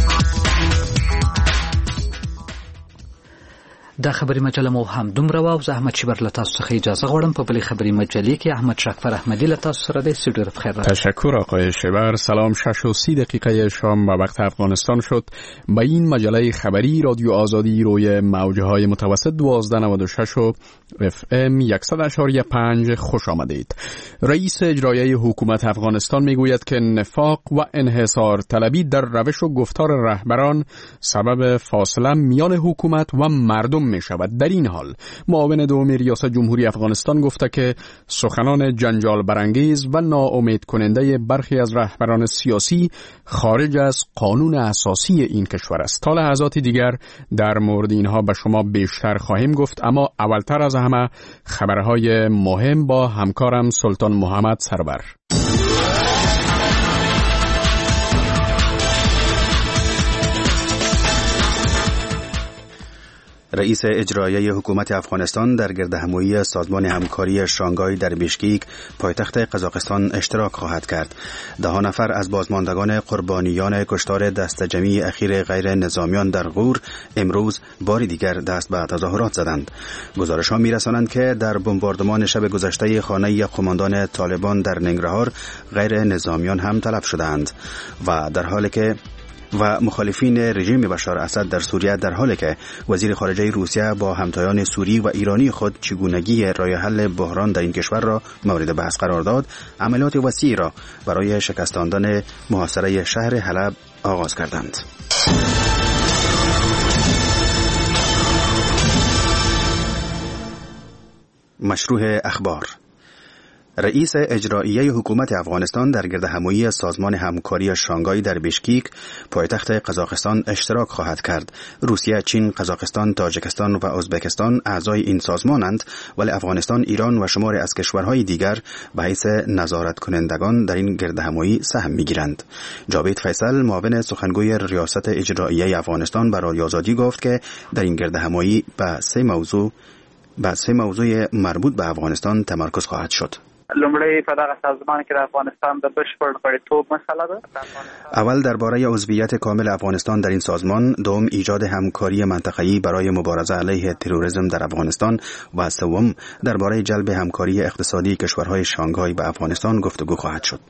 دا خبري مجله مو هم دومره و او زه احمد شیبر له تاسو څخه اجازه غواړم. په بلې خبري مجلې کې احمد شکفر احمدی له تاسو سره دی. سیدور بخیر. تشکر آقای شیبر. سلام. 6:30 شام به وقت افغانستان شد. به این مجله خبری رادیو آزادی روی موجهای متوسط 1296 و FM 100.5 خوش آمدید. رئیس اجرایی حکومت افغانستان میگوید که نفاق و انحصار طلبی در روش و گفتار رهبران سبب فاصله میان حکومت و مردم می شود. در این حال معاون دوم ریاست جمهوری افغانستان گفته که سخنان جنجال برانگیز و ناامید کننده برخی از رهبران سیاسی خارج از قانون اساسی این کشور است. تا لحظات دیگر در مورد اینها به شما بیشتر خواهیم گفت، اما اولتر از همه خبرهای مهم با همکارم سلطان محمد سرور. رئیس اجرایی حکومت افغانستان در گردهمایی سازمان همکاری شانگهای در بیشکیک پایتخت قزاقستان اشتراک خواهد کرد. 10 نفر از بازماندگان قربانیان کشتار دست جمعی اخیر غیر نظامیان در غور امروز بار دیگر دست به تظاهرات زدند. گزارش‌ها می‌رسانند که در بمباردمان شب گذشته خانه قماندان طالبان در ننگرهار غیر نظامیان هم تلف شدند و مخالفین رژیم بشار اسد در سوریه در حالی که وزیر خارجه روسیه با همتایان سوری و ایرانی خود چگونگی راه حل بحران در این کشور را مورد بحث قرار داد، عملیات وسیعی را برای شکستاندن محاصره شهر حلب آغاز کردند. مشروع اخبار. رئیس اجرایی حکومت افغانستان در گردهمایی سازمان همکاری شانگهای در بیشکیک پایتخت قزاقستان اشتراک خواهد کرد. روسیه، چین، قزاقستان، تاجیکستان و ازبکستان اعضای این سازمانند، ولی افغانستان، ایران و شماری از کشورهای دیگر به حیث نظارت کنندگان در این گردهمایی سهم می‌گیرند. جاوید فیصل، معاون سخنگوی ریاست اجرایی افغانستان، به رادیو آزادی گفت که در این گردهمایی به سه موضوع مربوط به افغانستان تمرکز خواهد شد. لومړی په دغه سازمان کې د افغانستان د بشپړ غړیتوب مسله ده. اول درباره عضویت کامل افغانستان در این سازمان، دوم ایجاد همکاری منطقه‌ای برای مبارزه علیه تروریسم در افغانستان و سوم درباره جلب همکاری اقتصادی کشورهای شانگهای به افغانستان گفتگو خواهد شد.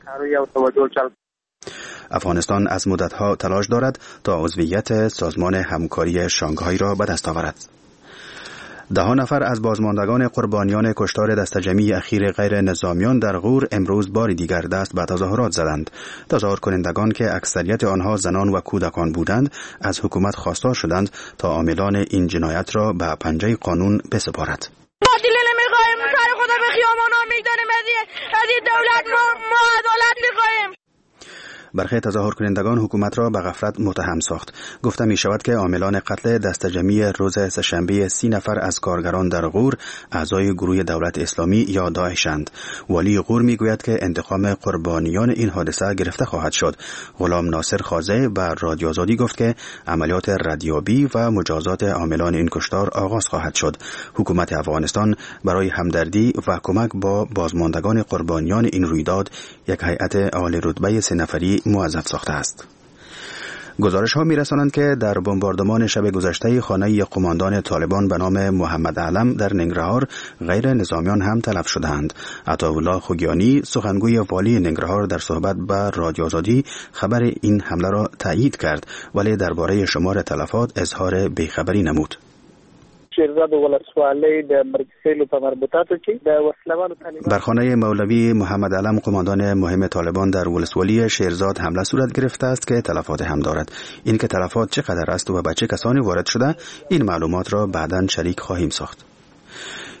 افغانستان از مدت‌ها تلاش دارد تا عضویت سازمان همکاری شانگهای را به دست آورد. 10 نفر از بازماندگان قربانیان کشتار دست جمعی اخیر غیر نظامیان در غور امروز بار دیگر دست به تظاهرات زدند. تظاهر کنندگان که اکثریت آنها زنان و کودکان بودند از حکومت خواستار شدند تا عاملان این جنایت را به پنجه قانون بسپارد. باطل نمیخوایم، سر خدا به خیابانا میگذاریم، از این دولت ما عدالت میخوایم. برخی تظاهر کنندگان حکومت را به غفلت متهم ساخت. گفته می شود که عاملان قتل دست جمعی روز سه‌شنبه 30 نفر از کارگران در غور اعضای گروه دولت اسلامی یا داعشند. والی غور می گوید که انتقام قربانیان این حادثه گرفته خواهد شد. غلام ناصر خازه به رادیو آزادی گفت که عملیات ردیابی و مجازات عاملان این کشتار آغاز خواهد شد. حکومت افغانستان برای همدردی و کمک با بازماندگان قربانیان این رویداد یک هیئت عالی رتبه 3 نفری موظف ساخته است. گزارش ها می رسانند که در بمباردمان شب گذشته خانه قماندان طالبان به نام محمد علم در ننگرهار غیر نظامیان هم تلف شدند. عطاالله خوگیانی، سخنگوی والی ننگرهار، در صحبت با رادیو آزادی خبر این حمله را تایید کرد، ولی درباره شمار تلفات اظهار بیخبری نمود. شیرزاد ولسوالی د مرکزیلو په مربوطاتو کې د وسلوالو طالبان بر خانه مولوی محمد علم قماندان مهم طالبان در ولسوالی شیرزاد حمله صورت گرفته است که تلفات هم دارد. این که تلفات چقدر است و به چه کسانی وارد شده، این معلومات را بعداً شریک خواهیم ساخت.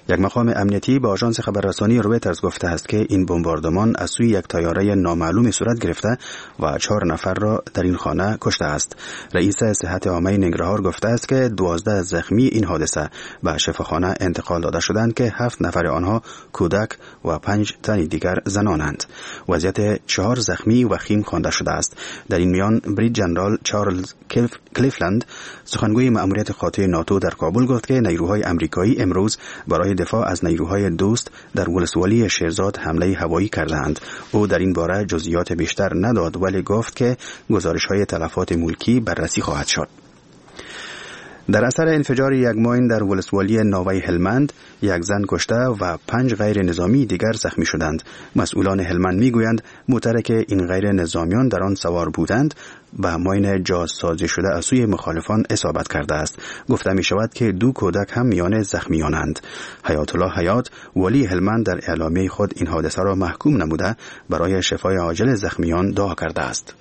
یک مقام امنیتی به آژانس خبررسانی رویترز گفته است که این بمباردمان از سوی یک طیاره نامعلوم صورت گرفته و 4 نفر را در این خانه کشته است. رئیس صحت عامه ننگرهار گفته است که 12 زخمی این حادثه به شفاخانه انتقال داده شدند که 7 نفر آنها کودک و 5 تن دیگر زنانند. وضعیت 4 زخمی وخیم خوانده شده است. در این میان بریگادیر ژنرال چارلز کلیفلند سخنگوی مأموریت خاطر ناتو در کابل گفت که نیروهای آمریکایی امروز برای دفاع از نیروهای دوست در ولسوالی شیرزاد حمله هوایی کردند. او در این باره جزئیات بیشتر نداد ولی گفت که گزارش‌های تلفات ملکی بررسی خواهد شد. در اثر انفجار یک ماین در ولسوالی ناوی هلمند یک زن کشته و 5 غیر نظامی دیگر زخمی شدند. مسئولان هلمند میگویند موتر که این غیر نظامیان در آن سوار بودند به ماین جاسازی شده از سوی مخالفان اصابت کرده است. گفته می شود که 2 کودک هم میان زخمیانند. حیات الله حیات ولی هلمند در اعلامیه خود این حادثه را محکوم نموده برای شفای عاجل زخمیان دعا کرده است.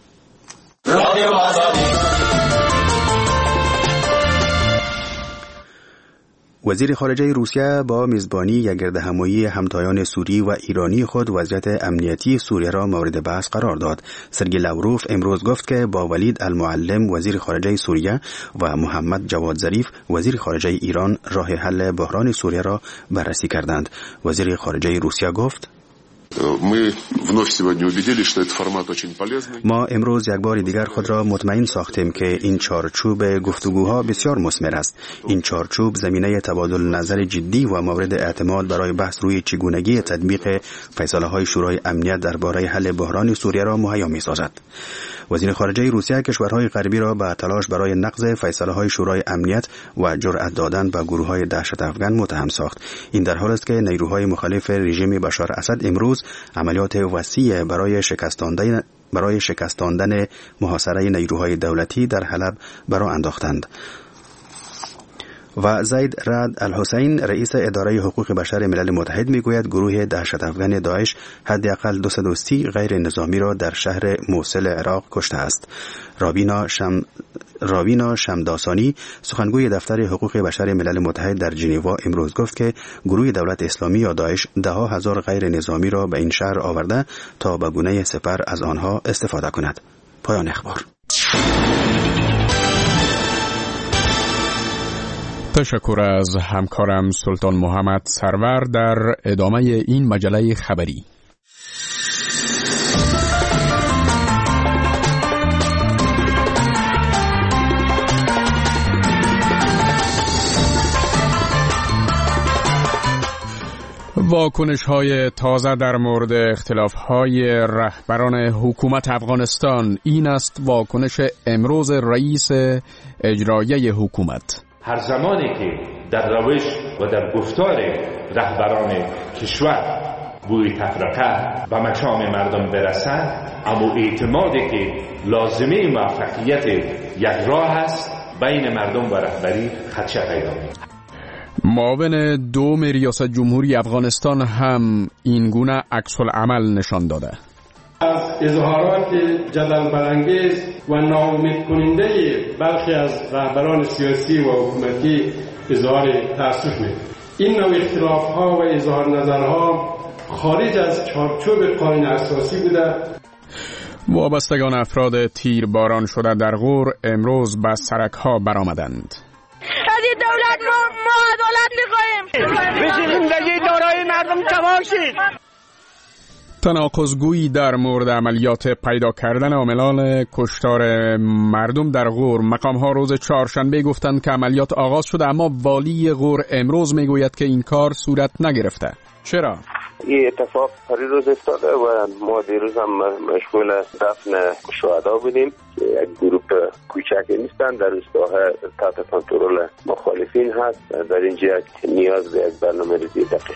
وزیر خارجه روسیه با میزبانی یک گردهمایی همتایان سوری و ایرانی خود وضعیت امنیتی سوریه را مورد بحث قرار داد. سرگئی لاوروف امروز گفت که با ولید المعلم وزیر خارجه سوریه و محمد جواد ظریف وزیر خارجه ایران راه حل بحران سوریه را بررسی کردند. وزیر خارجه روسیه گفت: ما امروز یک بار دیگر خود را مطمئن ساختیم که این چارچوب گفتگوها بسیار مثمر است. این چارچوب زمینه تبادل نظر جدی و مورد اعتماد برای بحث روی چگونگی تطبیق فیصله‌های شورای امنیت درباره حل بحران سوریه را مهیا می‌سازد. وزیر خارجه روسیه کشورهای غربی را به تلاش برای نقض فیصله‌های شورای امنیت و جرأت دادن به گروه‌های دهشت افغان متهم ساخت. این در حالی است که نیروهای مخالف رژیم بشار اسد امروز عملیات وسیع برای شکستاندن محاصره نیروهای دولتی در حلب برآ انداختند. و زید رعد الحسین رئیس اداره حقوق بشر ملل متحد میگوید گروه دهشت افغان داعش حداقل 230 غیر نظامی را در شهر موصل عراق کشته است. راوینا شمداسانی سخنگوی دفتر حقوق بشر ملل متحد در ژنو امروز گفت که گروه دولت اسلامی یا داعش 10,000 غیر نظامی را به این شهر آورده تا به گونه سپر از آنها استفاده کند. پایان اخبار. تشکر از همکارم سلطان محمد سرور در ادامه این مجله خبری. واکنش‌های تازه در مورد اختلاف‌های رهبران حکومت افغانستان. این است واکنش امروز رئیس اجرایی حکومت. هر زمانی که در روش و در گفتار رهبران کشور بوی تفرقه به مشام مردم برسد، اما اعتمادی که لازمه موفقیت یک راه است بین مردم و رهبری خدشه پیدا می‌کند. معاون دوم ریاست جمهوری افغانستان هم این گونه عکس العمل نشان داده. از اظهارات جدل برانگیز و ناامید کننده برخی از رهبران سیاسی و حکومتی اظهار تأسف می‌کنم. این نوع اختلاف‌ها و اظهار نظرها خارج از چارچوب قانون اساسی بوده. وابستگان افراد تیرباران شده در غور امروز به سرک‌ها برآمدند. از این دولت ما عدالت می‌خواهیم. بشه زندگی دارای مردم تباه شد. تناقض‌گویی در مورد عملیات پیدا کردن عاملان کشتار مردم در غور. مقام‌ها روز چهارشنبه گفتند که عملیات آغاز شده، اما والی غور امروز میگوید که این کار صورت نگرفته. چرا؟ این اتفاق پریروز افتاده و ما دیروز هم مشغول دفن شهدا بودیم. یک گروه کوچکی نیستن، در روستاها تحت کنترل مخالفین هست. در اینجا نیاز به یک برنامه‌ریزی دقیق.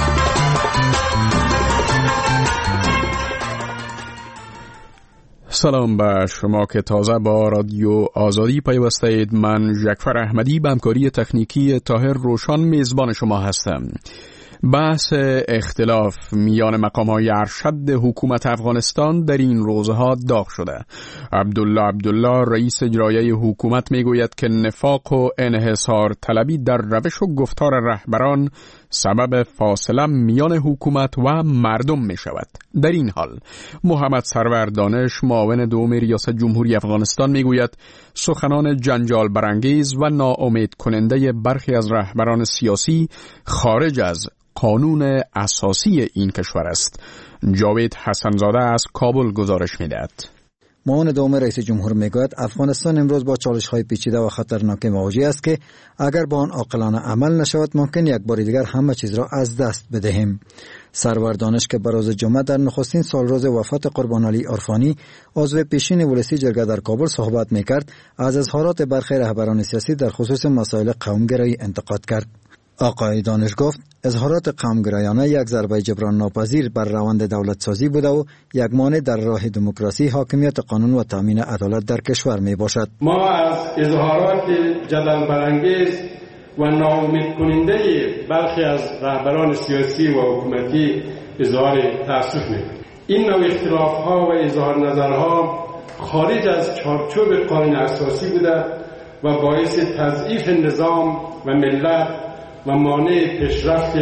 سلام به شما که تازه با رادیو آزادی پیوسته اید. من جعفر احمدی به همکاری تکنیکی طاهر روشان میزبان شما هستم. بحث اختلاف میان مقام‌های ارشد حکومت افغانستان در این روزها داغ شده. عبدالله رئیس اجرایی حکومت میگوید که نفاق و انحصار طلبی در روش و گفتار رهبران سبب فاصله میان حکومت و مردم می شود. در این حال محمد سرور دانش معاون دوم ریاست جمهوری افغانستان می گوید سخنان جنجال برانگیز و ناامید کننده برخی از رهبران سیاسی خارج از قانون اساسی این کشور است. جاوید حسنزاده از کابل گزارش می‌دهد. معاون دوم رئیس جمهور میگوید افغانستان امروز با چالش‌های پیچیده و خطرناک مواجه است که اگر با آن عاقلانه عمل نشود ممکن یک بار دیگر همه چیز را از دست بدهیم. سرور دانش که بروز جمعه در نخستین سالروز وفات قربان علی عرفانی عضو پیشین ولسی جرگه در کابل صحبت میکرد، از اظهارات برخی رهبران سیاسی در خصوص مسائل قومگرایی انتقاد کرد. آقای دانش گفت اظهارات قومگرایانه یک ضربه جبران ناپذیر بر روند دولت سازی بوده و یک مانع در راه دموکراسی، حاکمیت قانون و تامین عدالت در کشور می باشد. ما از اظهارات جدل برانگیز و ناامید کننده برخی از رهبران سیاسی و حکومتی اظهار تأسف می‌کنیم. این نوع اختلاف‌ها و اظهار نظرها خارج از چارچوب قانون اساسی بوده و باعث تضعیف نظام و ملت و مانع پیشرفت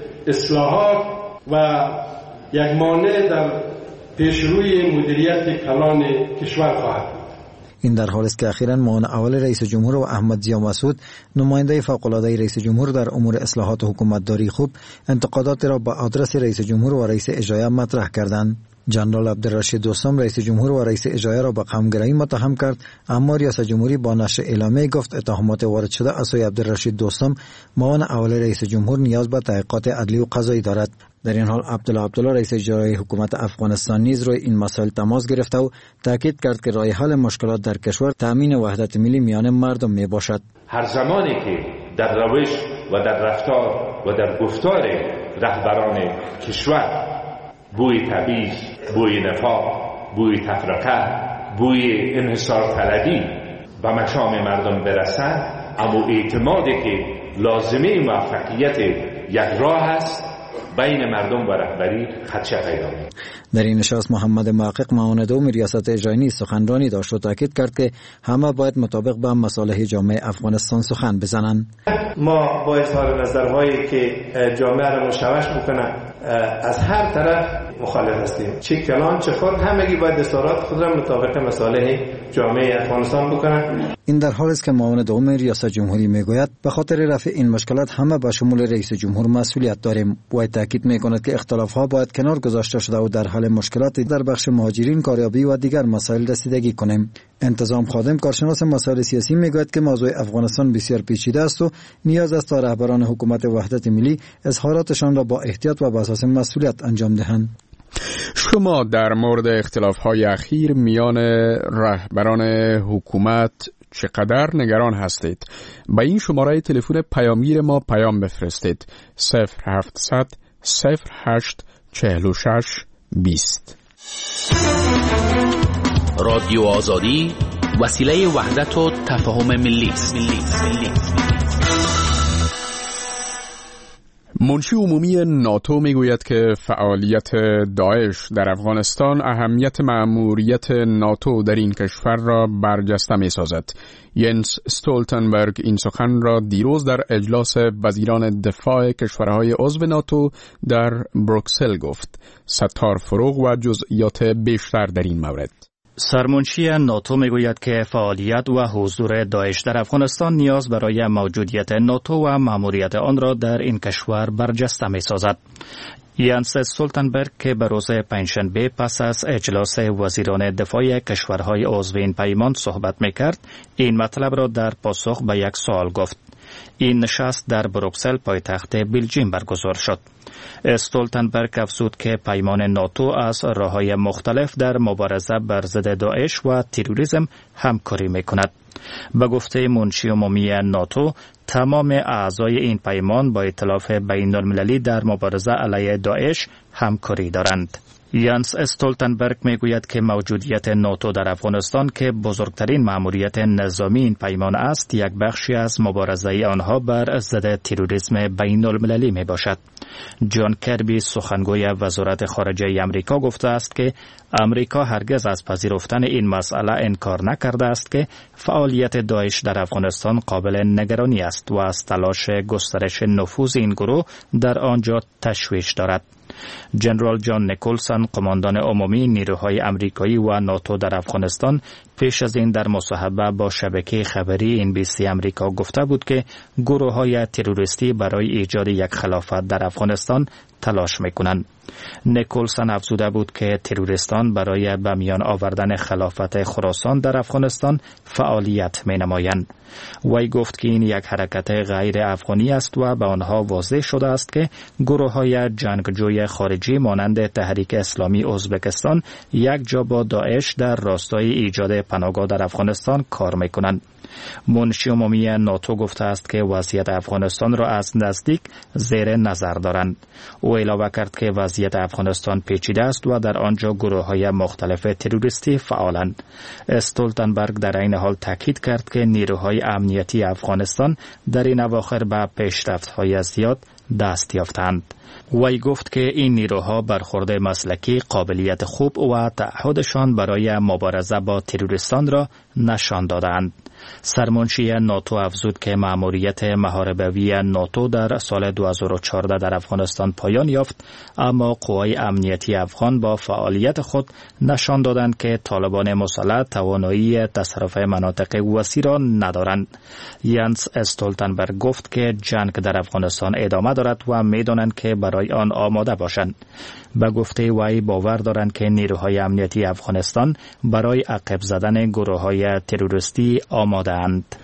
اصلاحات و یک مانع در پیشروی مدیریت کلان کشور خواهد بود. این در حالی است که اخیراً معاون اول رئیس جمهور و احمد ضیا مسعود نماینده فوق‌العاده رئیس جمهور در امور اصلاحات حکومتداری خوب انتقادات را به آدرس رئیس جمهور و رئیس اجرایی مطرح کردند. جنرال عبدالرشید دوستم رئیس جمهور و رئیس اجرایی را به قومگرایی متهم کرد، اما ریاست جمهوری با نشر اعلامیه گفت اتهامات وارد شده از سوی عبدالرشید دوستم معاون اول رئیس جمهور نیاز به تحقیقات عدلی و قضایی دارد. در این حال عبدالله رئیس اجرایی حکومت افغانستان نیز روی این مسائل تماس گرفته و تاکید کرد که راه حل مشکلات در کشور تامین وحدت ملی میان مردم می باشد. هر زمانی که در روش و در رفتار و در گفتار رهبران کشور بوی تبعیض، بوی نفاق، بوی تفرقه، بوی انحصار طلبی به مشام مردم برسد، اما اعتمادی که لازمه موفقیت یک راه است بین مردم و رهبری خدشه پیدا می‌کند. در این نشست محمد محقق معاون دوم ریاست اجرایی سخنرانی داشت و تاکید کرد که همه باید مطابق به مصالح جامعه افغانستان سخن بزنند. ما با اظهار نظرهایی که جامعه را مشوش می‌کنند از هر طرف مخالف هستیم. چه کلان چه خود همگی باید اصرارات خود را مطابق مصالح جامعه افغانستان بکنند. این در حالی است که معاون دوم ریاست جمهوری میگوید به خاطر رفع این مشکلات همه به شمول رئیس جمهور مسئولیت داریم. او تاکید میکند که اختلافها باید کنار گذاشته شده و در حل مشکلات در بخش مهاجرین، کاریابی و دیگر مسائل رسیدگی کنیم. انتظام خادم کارشناس مسائل سیاسی میگوید که موضوع افغانستان بسیار پیچیده است و نیاز است تا رهبران حکومت وحدت ملی اظهاراتشان را با احتیاط و بر اساس مسئولیت انجام دهند. شما در مورد اختلاف‌های اخیر میان رهبران حکومت چقدر نگران هستید؟ با این شماره تلفن پیامگیر ما پیام بفرستید 0700 08 46 20. رادیو آزادی وسیله وحدت و تفاهم ملی است. منشی عمومی ناتو میگوید که فعالیت داعش در افغانستان اهمیت مأموریت ناتو در این کشور را برجسته می‌سازد. ینس استولتنبرگ این سخن را دیروز در اجلاس وزیران دفاع کشورهای عضو ناتو در بروکسل گفت. ستار فروغ و جزئیات بیشتر در این مورد. سرمنشی ناتو میگوید که فعالیت و حضور داعش در افغانستان نیاز برای موجودیت ناتو و مأموریت آن را در این کشور برجسته می‌سازد. یانس استولتنبرگ که به روز پنجشنبه پس از اجلاس وزیران دفاع کشورهای عضو این پیمان صحبت می‌کرد، این مطلب را در پاسخ به یک سوال گفت. این نشست در بروکسل پایتخت بلژیم برگزار شد. استولتنبرگ افزود که پیمان ناتو از راه‌های مختلف در مبارزه بر ضد داعش و تروریسم همکاری می‌کند. به گفته منشی عمومی ناتو، تمام اعضای این پیمان با ائتلاف بین‌المللی در مبارزه علیه داعش همکاری دارند. یانس استولتنبرگ میگوید که موجودیت ناتو در افغانستان که بزرگترین مأموریت نظامی این پیمان است، یک بخشی از مبارزه آنها بر ضد تروریسم بین المللی می باشد. جان کربی سخنگوی وزارت خارجه آمریکا گفته است که آمریکا هرگز از پذیرفتن این مسئله انکار نکرده است که فعالیت داعش در افغانستان قابل نگرانی است و از تلاش گسترش نفوذ این گروه در آنجا تشویش دارد. جنرال جان نیکولسون، قماندان عمومی نیروهای آمریکایی و ناتو در افغانستان، پیش از این در مصاحبه با شبکه خبری NBC آمریکا گفته بود که گروه‌های تروریستی برای ایجاد یک خلافت در افغانستان تلاش می‌کنند. نیکولسون افزوده بود که تروریستان برای به میان آوردن خلافت خراسان در افغانستان فعالیت می‌نمایند. وی گفت که این یک حرکت غیر افغانی است و به آنها واضح شده است که گروه‌های جنگجوی خارجی مانند تحریک اسلامی ازبکستان یک جا با داعش در راستای ایجاد پناهگاه در افغانستان کار می‌کنند. منشی عمومی ناتو گفته است که وضعیت افغانستان را از نزدیک زیر نظر دارند. او علاوه کرد که وضعیت افغانستان پیچیده است و در آنجا گروه‌های مختلف تروریستی فعالند. استولتنبرگ در این حال تاکید کرد که نیروهای امنیتی افغانستان در این اواخر به پیشرفت‌های زیاد دست یافتند. وی گفت که این نیروها برخورد مسلکی، قابلیت خوب و تعهدشان برای مبارزه با تروریستان را نشان دادند. سرمنشی ناتو افزود که مأموریت محاربوی ناتو در سال 2014 در افغانستان پایان یافت، اما قوای امنیتی افغان با فعالیت خود نشان دادند که طالبان مسلح توانایی تصرف مناطق وسیع را ندارند. یانس استولتنبرگ گفت که جنگ در افغانستان ادامه دارد و می‌دانند که برای آن آماده باشند. به گفته وی باور دارند که نیروهای امنیتی افغانستان برای عقب زدن گروه‌های تروریستی آماده اند.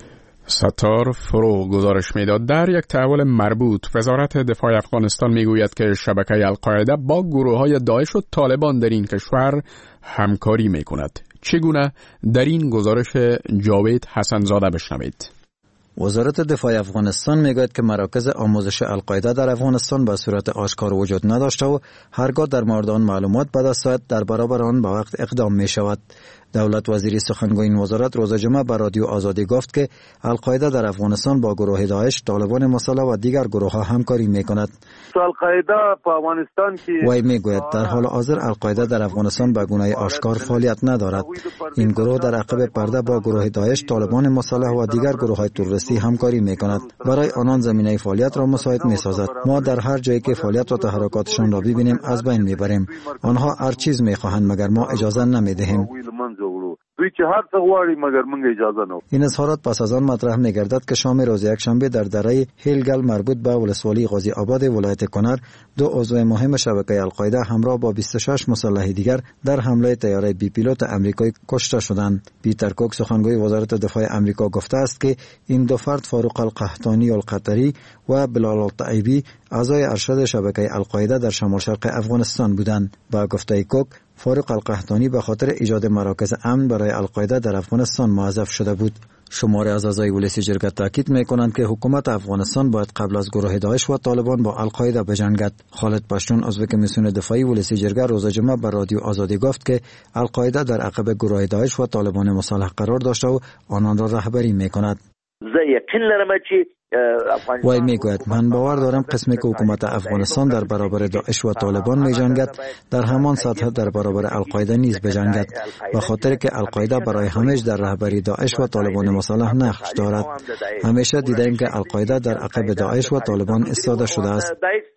ستار فرو گزارش میداد. در یک تحول مربوط وزارت دفاع افغانستان میگوید که شبکه القاعده با گروه‌های داعش و طالبان در این کشور همکاری میکند. چگونه؟ در این گزارش جاوید حسنزاده بشنوید. وزارت دفاع افغانستان میگوید که مراکز آموزش القاعده در افغانستان به صورت آشکار وجود نداشته و هرگاه در مورد آن معلومات به دست آید در برابر آن به وقت اقدام می شود. دولت وزیری سخنگوی این وزارت روز جمعه به رادیو آزادی گفت که القاعده در افغانستان با گروه داعش، طالبان مسلح و دیگر گروه ها همکاری می کند. القاعده په افغانستان کې وی میگوید در حال حاضر القاعده در افغانستان به گونه آشکار فعالیت ندارد. این گروه در عقب پرده با گروه داعش، طالبان مسلح و دیگر گروه های تروریستی همکاری می کند. برای آنان زمینه فعالیت را مساعد می سازد. ما در هر جایی که فعالیت و تحرکاتشان را ببینیم از بین می بریم. آنها هر چیز می خواهند مگر ما اجازه نمی دهیم. این اظهارات پس از آن مطرح می گردد که شام روز یکشنبه در دره هیلگل مربوط به ولسوالی غازی آباد ولایت کنر 2 عضو مهم شبکه القاعده همراه با 26 مسلح دیگر در حمله طیاره بی پیلوت آمریکایی کشته شدند. پیتر کوک سخنگوی وزارت دفاع آمریکا گفته است که این 2 فرد فاروق القحطانی القطری و بلال الطیبی اعضای ارشد شبکه القاعده در شمال شرق افغانستان بودند. با گفته کوک، فاروق القحطانی به خاطر ایجاد مراکز امن برای القاعده در افغانستان موظف شده بود. شماری از اعضای ولسی جرگه تاکید می‌کنند که حکومت افغانستان باید قبل از گروه داعش و طالبان با القاعده بجنگد. خالد پشتون عضو کمیسیون دفاعی ولسی جرگه روز جمعه به رادیو آزادی گفت که القاعده در عقب گروه داعش و طالبان مسلح قرار داشته و آنان را رهبری می‌کند. وی میگوید من باور دارم قسمی که حکومت افغانستان در برابر داعش و طالبان میجنگد در همان سطح در برابر القاعده نیز بجنگد، به خاطر که القاعده برای همیشه در رهبری داعش و طالبان مسلح نقش دارد. همیشه دیدیم که القاعده در عقب داعش و طالبان ایستاده شده است.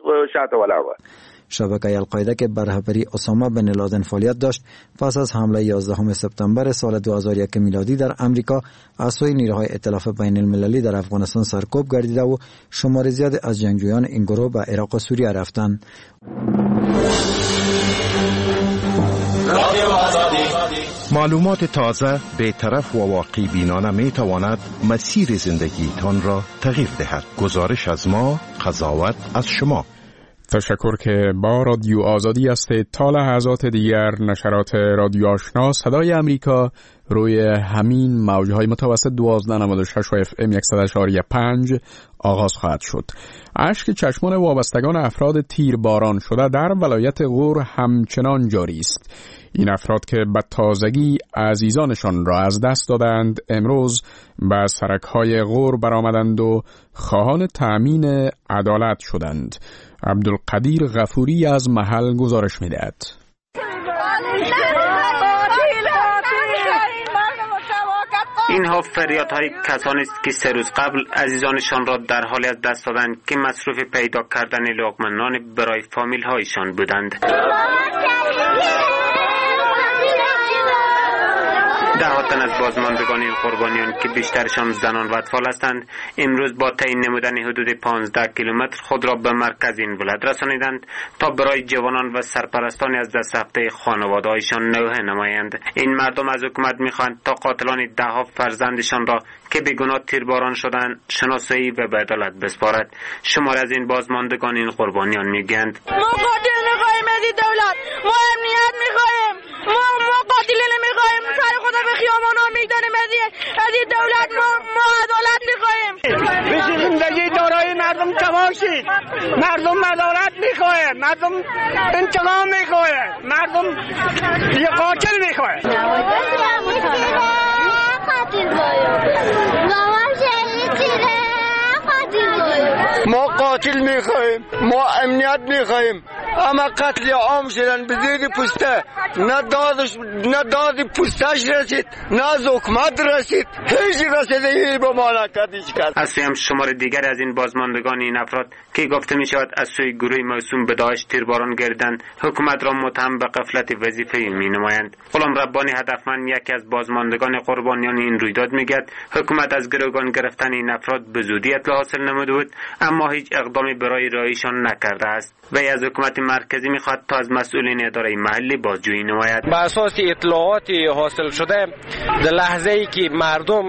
شبکه القاعده که بر رهبری اسامه بن لادن فعالیت داشت پس از حمله 11 سپتامبر سال 2001 میلادی در امریکا از سوی نیروهای ائتلاف بین المللی در افغانستان سرکوب گردیده و شمار زیاد از جنگجویان این گروه به عراق و سوریه رفتند. معلومات تازه، بی‌طرف و واقع بینانه می تواند مسیر زندگیتان را تغییر دهد. گزارش از ما، قضاوت از شما. تشکر که با رادیو آزادی هستید. تا لحظات دیگر نشرات رادیو آشنا صدای امریکا روی همین موجهای متوسط 1296 و FM 100.5 آغاز خواهد شد. اشک چشمان وابستگان افراد تیرباران شده در ولایت غور همچنان جاری است. این افراد که به تازگی عزیزانشان را از دست دادند امروز به سرک‌های غور برآمدند و خواهان تأمین عدالت شدند. عبدالقدیر غفوری از محل گزارش می‌دهد. اینها فریادهای کسانی است که 3 روز قبل عزیزانشان را در حالی از دست دادند که مصروف پیدا کردن لقمه نان برای فامیل‌هایشان بودند. ده تن از بازماندگان این قربانیان که بیشترشان زنان و اطفال هستند امروز با تعیین نمودن حدود 15 کیلومتر خود را به مرکز این ولایت رسانیدند تا برای جوانان و سرپرستانی از دست رفته خانواده‌هایشان نوحه نمایند. این مردم از حکومت می‌خواهند تا قاتلان ده‌ها فرزندشان را که بیگناه تیرباران شدند شناسایی و به عدالت بسپارد. شمار از این بازماندگان این قربانیان میگویند ما قاتل می‌خواهیم از این دولت، ما امنیت می‌خواهیم، ما قاتل نمی‌خواهیم، سر خدا به خیابانا می‌دانیم از این دولت ما عدالت می‌خواهیم. بشه زندگی دارای مردم تمام شد. مردم عدالت می‌خواهه، مردم انتقام می‌خواهه، مردم یه قاتل می‌خواهه. ما قاتل میخواهیم، ما امنیت میخواهیم، اما قتل عام شدن به زیر پوسته، نه داد پوستش رسید، نه از حکومت رسید، هیچ رسیدگی به ما نکرد هیچ کس. از سوی هم شمار دیگر از این بازماندگان این افراد که گفته می شود از سوی گروه موسوم به داعش تیرباران گردیدند حکومت را متهم به غفلت وظیفه‌ای می نمایند. غلام ربانی هدفمند یکی از بازماندگان قربانیان این رویداد میگوید حکومت از گروگان گرفتن این افراد به زودی اطلاع حاصل نموده بود اما هیچ اقدامی برای رهاییشان نکرده است. وی از حکومت مرکزی میخواد تا از مسئولین اداره محلی بازجویی نماید. با اساس اطلاعات حاصل شده در لحظه ای که مردم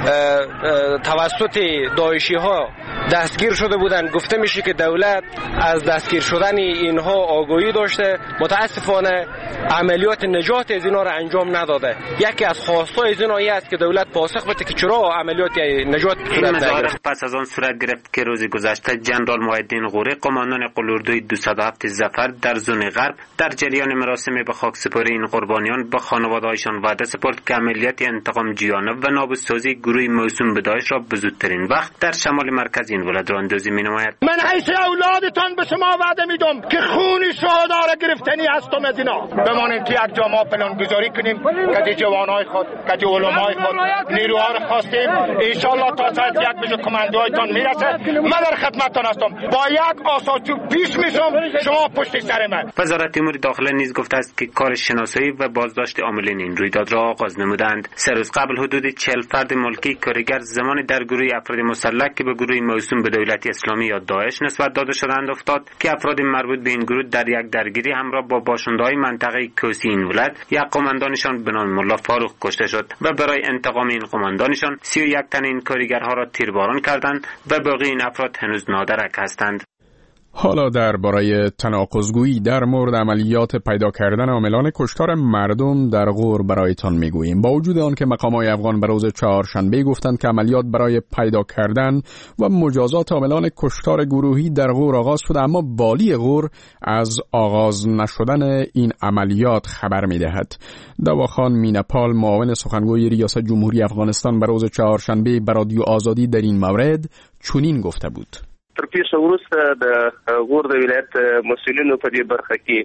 توسط داعشی ها دستگیر شده بودند گفته میشه که دولت از دستگیر شدن اینها آگاهی داشته، متاسفانه عملیات نجات از اینا را انجام نداده. یکی از خواستای از اینایی است که دولت پاسخ بده که چرا عملیات نجات صورت پس از آن صورت گرفت که روز گذشته جنرال محیدین غوری قماندان قلوردوی 207 ظفر در زون غرب در جریان مراسم به خاکسپاری این قربانیان به خانواده‌هایشان وعده سپرد که عملیات انتقام جویانه و نابسازی گروه موسوم به داعش را به زودترین وقت در شمال مرکز این ولایت راهاندازی می‌نماید. من حیث اولادتان به شما وعده میدم که خون شهدا را گرفتنی هستم از اینا. بمانید که یک جا ما پلان گذاری کنیم که جوانای خود، که علمای خود، نیروها را خواستیم ان شاء الله تا ساعت 1 بجه کماندوهایتان میرسه. من در خدمتتان هستم. با یک آساچوب پیش میشم، شما پشت سر من. وزارت امور داخله نیز گفته است که کار شناسایی و بازداشت عاملین این رویداد را آغاز نمودند. 3 روز قبل حدود 40 فرد ملکی کارگر زمان در گروه افراد مسلح که به گروه موسوم به دولت اسلامی یا داعش نسبت داده شدند افتاد که افراد مربوط به این گروه در یک درگیری همراه با باشنده‌های منطقه کوسی این ولایت یک قماندانشان به نام ملا فاروق کشته شد و برای انتقام این قماندانشان 31 تن این کارگرها را تیرباران کردند و باقی این افراد هنوز نادرک هستند. حالا درباره تناقض‌گویی در مورد عملیات پیدا کردن عاملان کشتار مردم در غور برایتان میگوییم. با وجود آن که مقامات افغان به روز چهارشنبه گفتند که عملیات برای پیدا کردن و مجازات عاملان کشتار گروهی در غور آغاز شده، اما والی غور از آغاز نشدن این عملیات خبر میدهد. دواخان مینپال معاون سخنگوی ریاست جمهوری افغانستان به روز چهارشنبه به رادیو آزادی در این مورد چنین گفته بود: تر پیسه وروسته د غور د ولایت مسؤلینو په دې برخه کې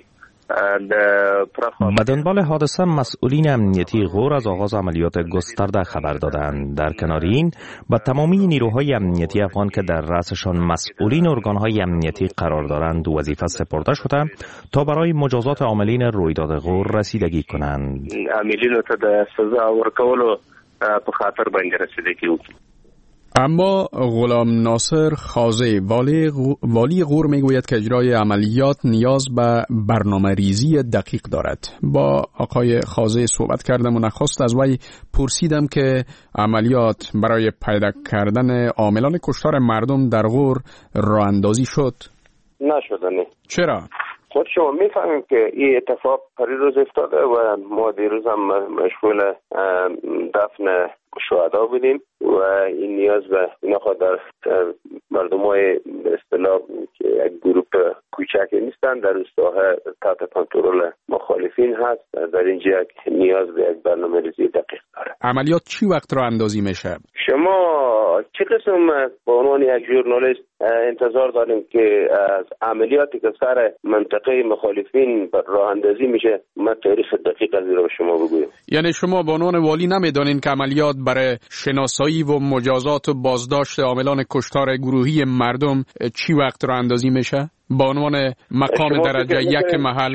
به دنبال حادثه مسئولین امنیتی غور از آغاز عملیات گسترده خبر دادند. در کنار این به تمامی نیروهای امنیتی افغان که در رأسشان مسئولین ارگانهای امنیتی قرار دارند وظیفه سپرده شده تا برای مجازات عاملین رویداد غور رسیدگی کنند. عاملینو ته د سزا ورکولو په خاطر باندې رسیدگی وکړي. اما غلام ناصر خازه والی غور میگوید که اجرای عملیات نیاز به برنامه ریزی دقیق دارد. با آقای خازه صحبت کردم و نخست از وی پرسیدم که عملیات برای پیدا کردن عاملان کشتار مردم در غور راه اندازی شد. نشده. چرا؟ خود شما میفهمیم که این اتفاق پریروز افتاده و ما دیروز هم مشغول دفن شهدا بودیم و این نیاز به اینا خود در مردمای به اصطلاح که یک گروه کوچکی نیستن در روستاها تحت کنترل مخالفین هست. در اینجا یک نیاز به یک برنامه‌ریزی دقیق داره. عملیات چی وقت راه اندازی میشه؟ شما چه قسم به عنوان یک ژورنالیست انتظار داریم که از عملیاتی که سر منطقه مخالفین راه اندازی میشه من تاریخ دقیق از رو شما بگویم؟ یعنی شما به عنوان والی نمیدانین که عملیات برای شناسایی و مجازات و بازداشت عاملان کشتار گروهی مردم چی وقت راه اندازی میشه؟ با عنوان مقام درجه یک محل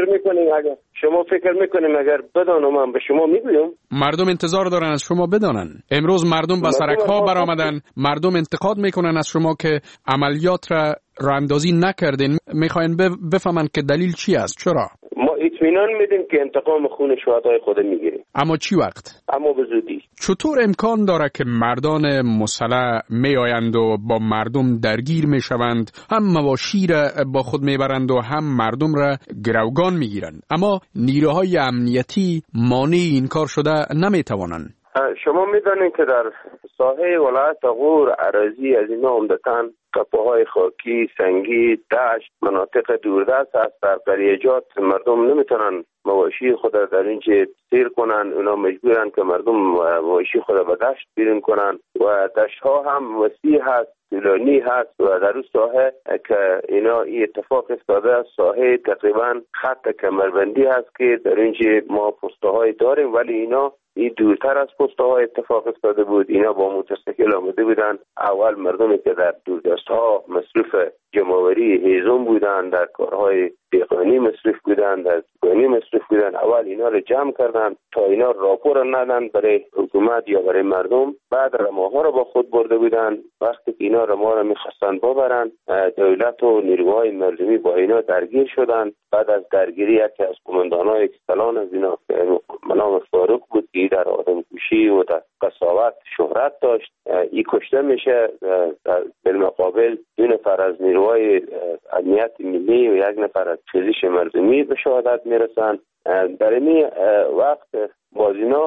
شما فکر میکنیم اگر بدانم من به شما میگویم؟ مردم انتظار دارن از شما بدانن. امروز مردم به سرک‌ها برآمدن، مردم انتقاد میکنن از شما که عملیات را راه اندازی نکردین. میخواین بفهمن که دلیل چی است؟ چرا؟ ما اطمینان میدیم که انتقام خون شهدای خود میگیریم. اما چی وقت؟ اما به زودی. چطور امکان داره که مردان مسلح میآیند و با مردم درگیر میشوند، هم مواشی را با خود میبرند و هم مردم را گروگان میگیرند، اما نیروهای امنیتی مانع این کار شده نمیتوانند؟ شما میدانید که در ساحه ولایت غور اراضی از اینا عمدتاً تپه‌های خاکی، سنگی، دشت، مناطق دوردست است. در قریجات مردم نمیتونن مواشی خود در اینجا سیر کنن، اونا مجبورن که مردم مواشی خود به دشت بیرون کنن و دشت ها هم وسیع هست، طولانی هست و در اون ساحه که اینا این اتفاق افتاده ساحه تقریبا خط کمربندی هست که در اینجا ما پسته های داریم، ولی اینا این دورتر از پسته های اتفاق افتاده بود. اینا با موتورسیکل آمده بودن. اول مردمی که در دوردست ها مصروف جمع‌آوری هیزم بودن، در کارهای بیقانونی مصروف بودن، در قانونی مصروف بودن، اول اینا رو جمع کردن تا اینا راپور ندن برای حکومت یا برای مردم. بعد رماها رو با خود برده بودن. وقتی که اینا رما رو میخواستن ببرن، دولت و نیروهای مردمی با اینا درگیر شدن. بعد از درگیری یکی از قماندان‌های اکسلان از اینا منام فاروق بود که در آدمکشی و در قساوت شهرت داشت، این کشته میشه. در بالمقابل 2 نفر از نیروهای امنیت ملی و 1 نفر از پزشک مردمی به شهادت میرسن. در این وقت باز اینا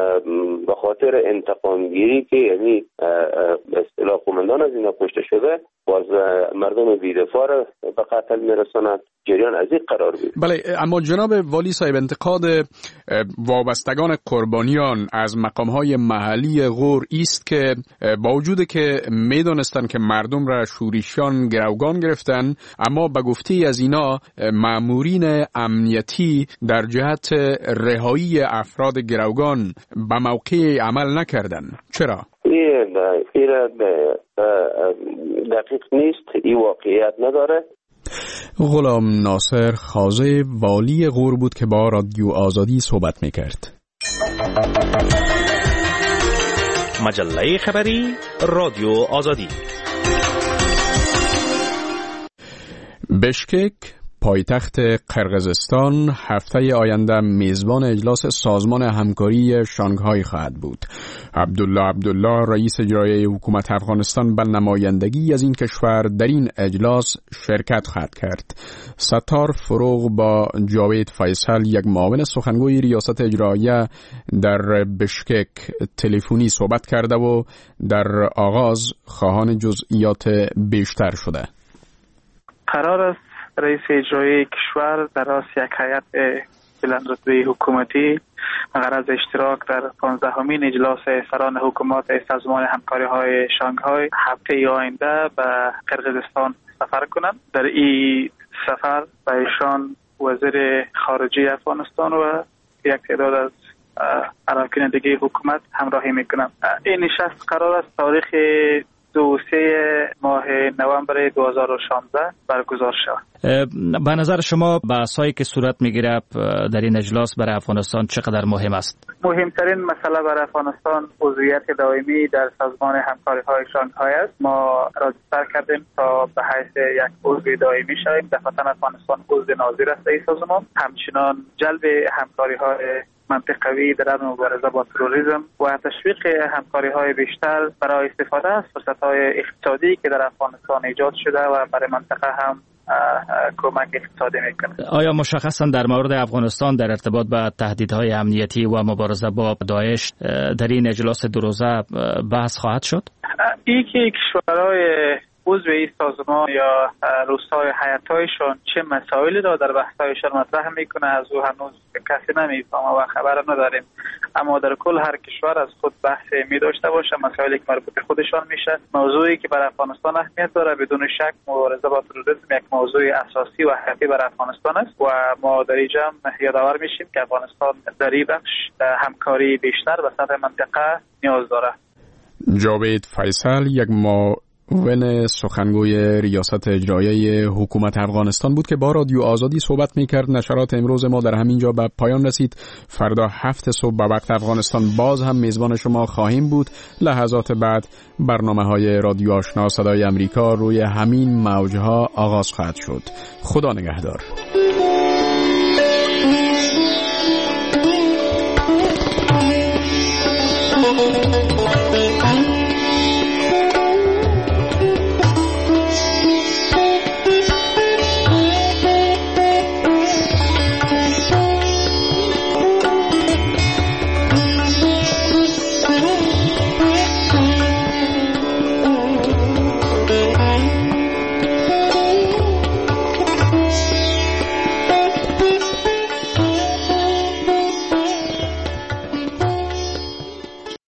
به خاطر انتقام گیری که یعنی به اصطلاح قماندان از اینا کشته شده، باز مردم بی‌دفاع را به قتل میرسونند. جریان از این قرار بود. بله، اما جناب والی صاحب، انتقاد وابستگان قربانیان از مقام‌های محلی غور است که با وجود که میدونستند که مردم را شورشیان گروگان گرفتن، اما به گفته از اینا مامورین امنیتی در جهت رهایی افراد گروگان به موقع عمل نکردند. چرا؟ این دقیق نیست، این واقعیت نداره. غلام ناصر خازه والی غور بود که با رادیو آزادی صحبت میکرد. مجله خبری رادیو آزادی. بشکک پایتخت قرقیزستان هفته آینده میزبان اجلاس سازمان همکاری شانگهای خواهد بود. عبدالله رئیس اجرایی حکومت افغانستان به نمایندگی از این کشور در این اجلاس شرکت خواهد کرد. ستار فروغ با جاوید فیصل، یک معاون سخنگوی ریاست اجراییه در بشکک، تلفنی صحبت کرده و در آغاز خواهان جزئیات بیشتر شده. قرار است رئیس اجرایی کشور در راس یک هیئت بلندرتبه حکومتی غرض اشتراک در 15مین اجلاس سران حکومات سازمان همکاری‌های شانگهای هفته آینده به قرقیزستان سفر کنند. در این سفر به ایشان وزیر خارجه افغانستان و یک تعداد از اراکین دیگه حکومت همراهی میکنند. این نشست قرار است تاریخ 2-3 ماه نوامبر 2016 برگزار شود. به نظر شما بحثایی که صورت میگیره در این اجلاس برای افغانستان چقدر مهم است؟ مهمترین مسئله برای افغانستان عضویت دائمی در سازمان همکاری‌های شانگهای است. ما راجع کردیم تا به حیث یک عضو دائمی شویم. دفعتا افغانستان عضو ناظر است این سازمان. همچنان جلب همکاری‌های منطقوی در مبارزه با تروریسم و تشویق همکاری‌های بیشتر برای استفاده از فرصت‌های اقتصادی که در افغانستان ایجاد شده و برای منطقه هم کمک اقتصادی میکنه. آیا مشخصا در مورد افغانستان در ارتباط با تهدیدهای امنیتی و مبارزه با داعش در این اجلاس دو روزه بحث خواهد شد؟ این که کشورهای عضو این سازمان یا روستای حیاتایشان چه مسائلی را در بحثایشان مطرح میکنه از او هنوز کسی نمیفهمه و خبر نداریم، اما در کل هر کشور از خود بحث می داشته باشه، مسائلی که مربوط به خودشان میشه. موضوعی که برای افغانستان اهمیت داره بدون شک مبارزه با تروریسم یک موضوع اساسی و حیاتی برای افغانستان است و ما در اینجا یادآور میشیم که افغانستان در این بخش همکاری بیشتر به سطح منطقه نیاز داره. جاوید فیصل، یک معاون سخنگوی ریاست اجرایی حکومت افغانستان بود که با رادیو آزادی صحبت میکرد. نشرات امروز ما در همینجا به پایان رسید. فردا 7 صبح به وقت افغانستان باز هم میزبان شما خواهیم بود. لحظات بعد برنامه‌های رادیو آشنا صدای امریکا روی همین موجها آغاز خواهد شد. خدا نگهدار.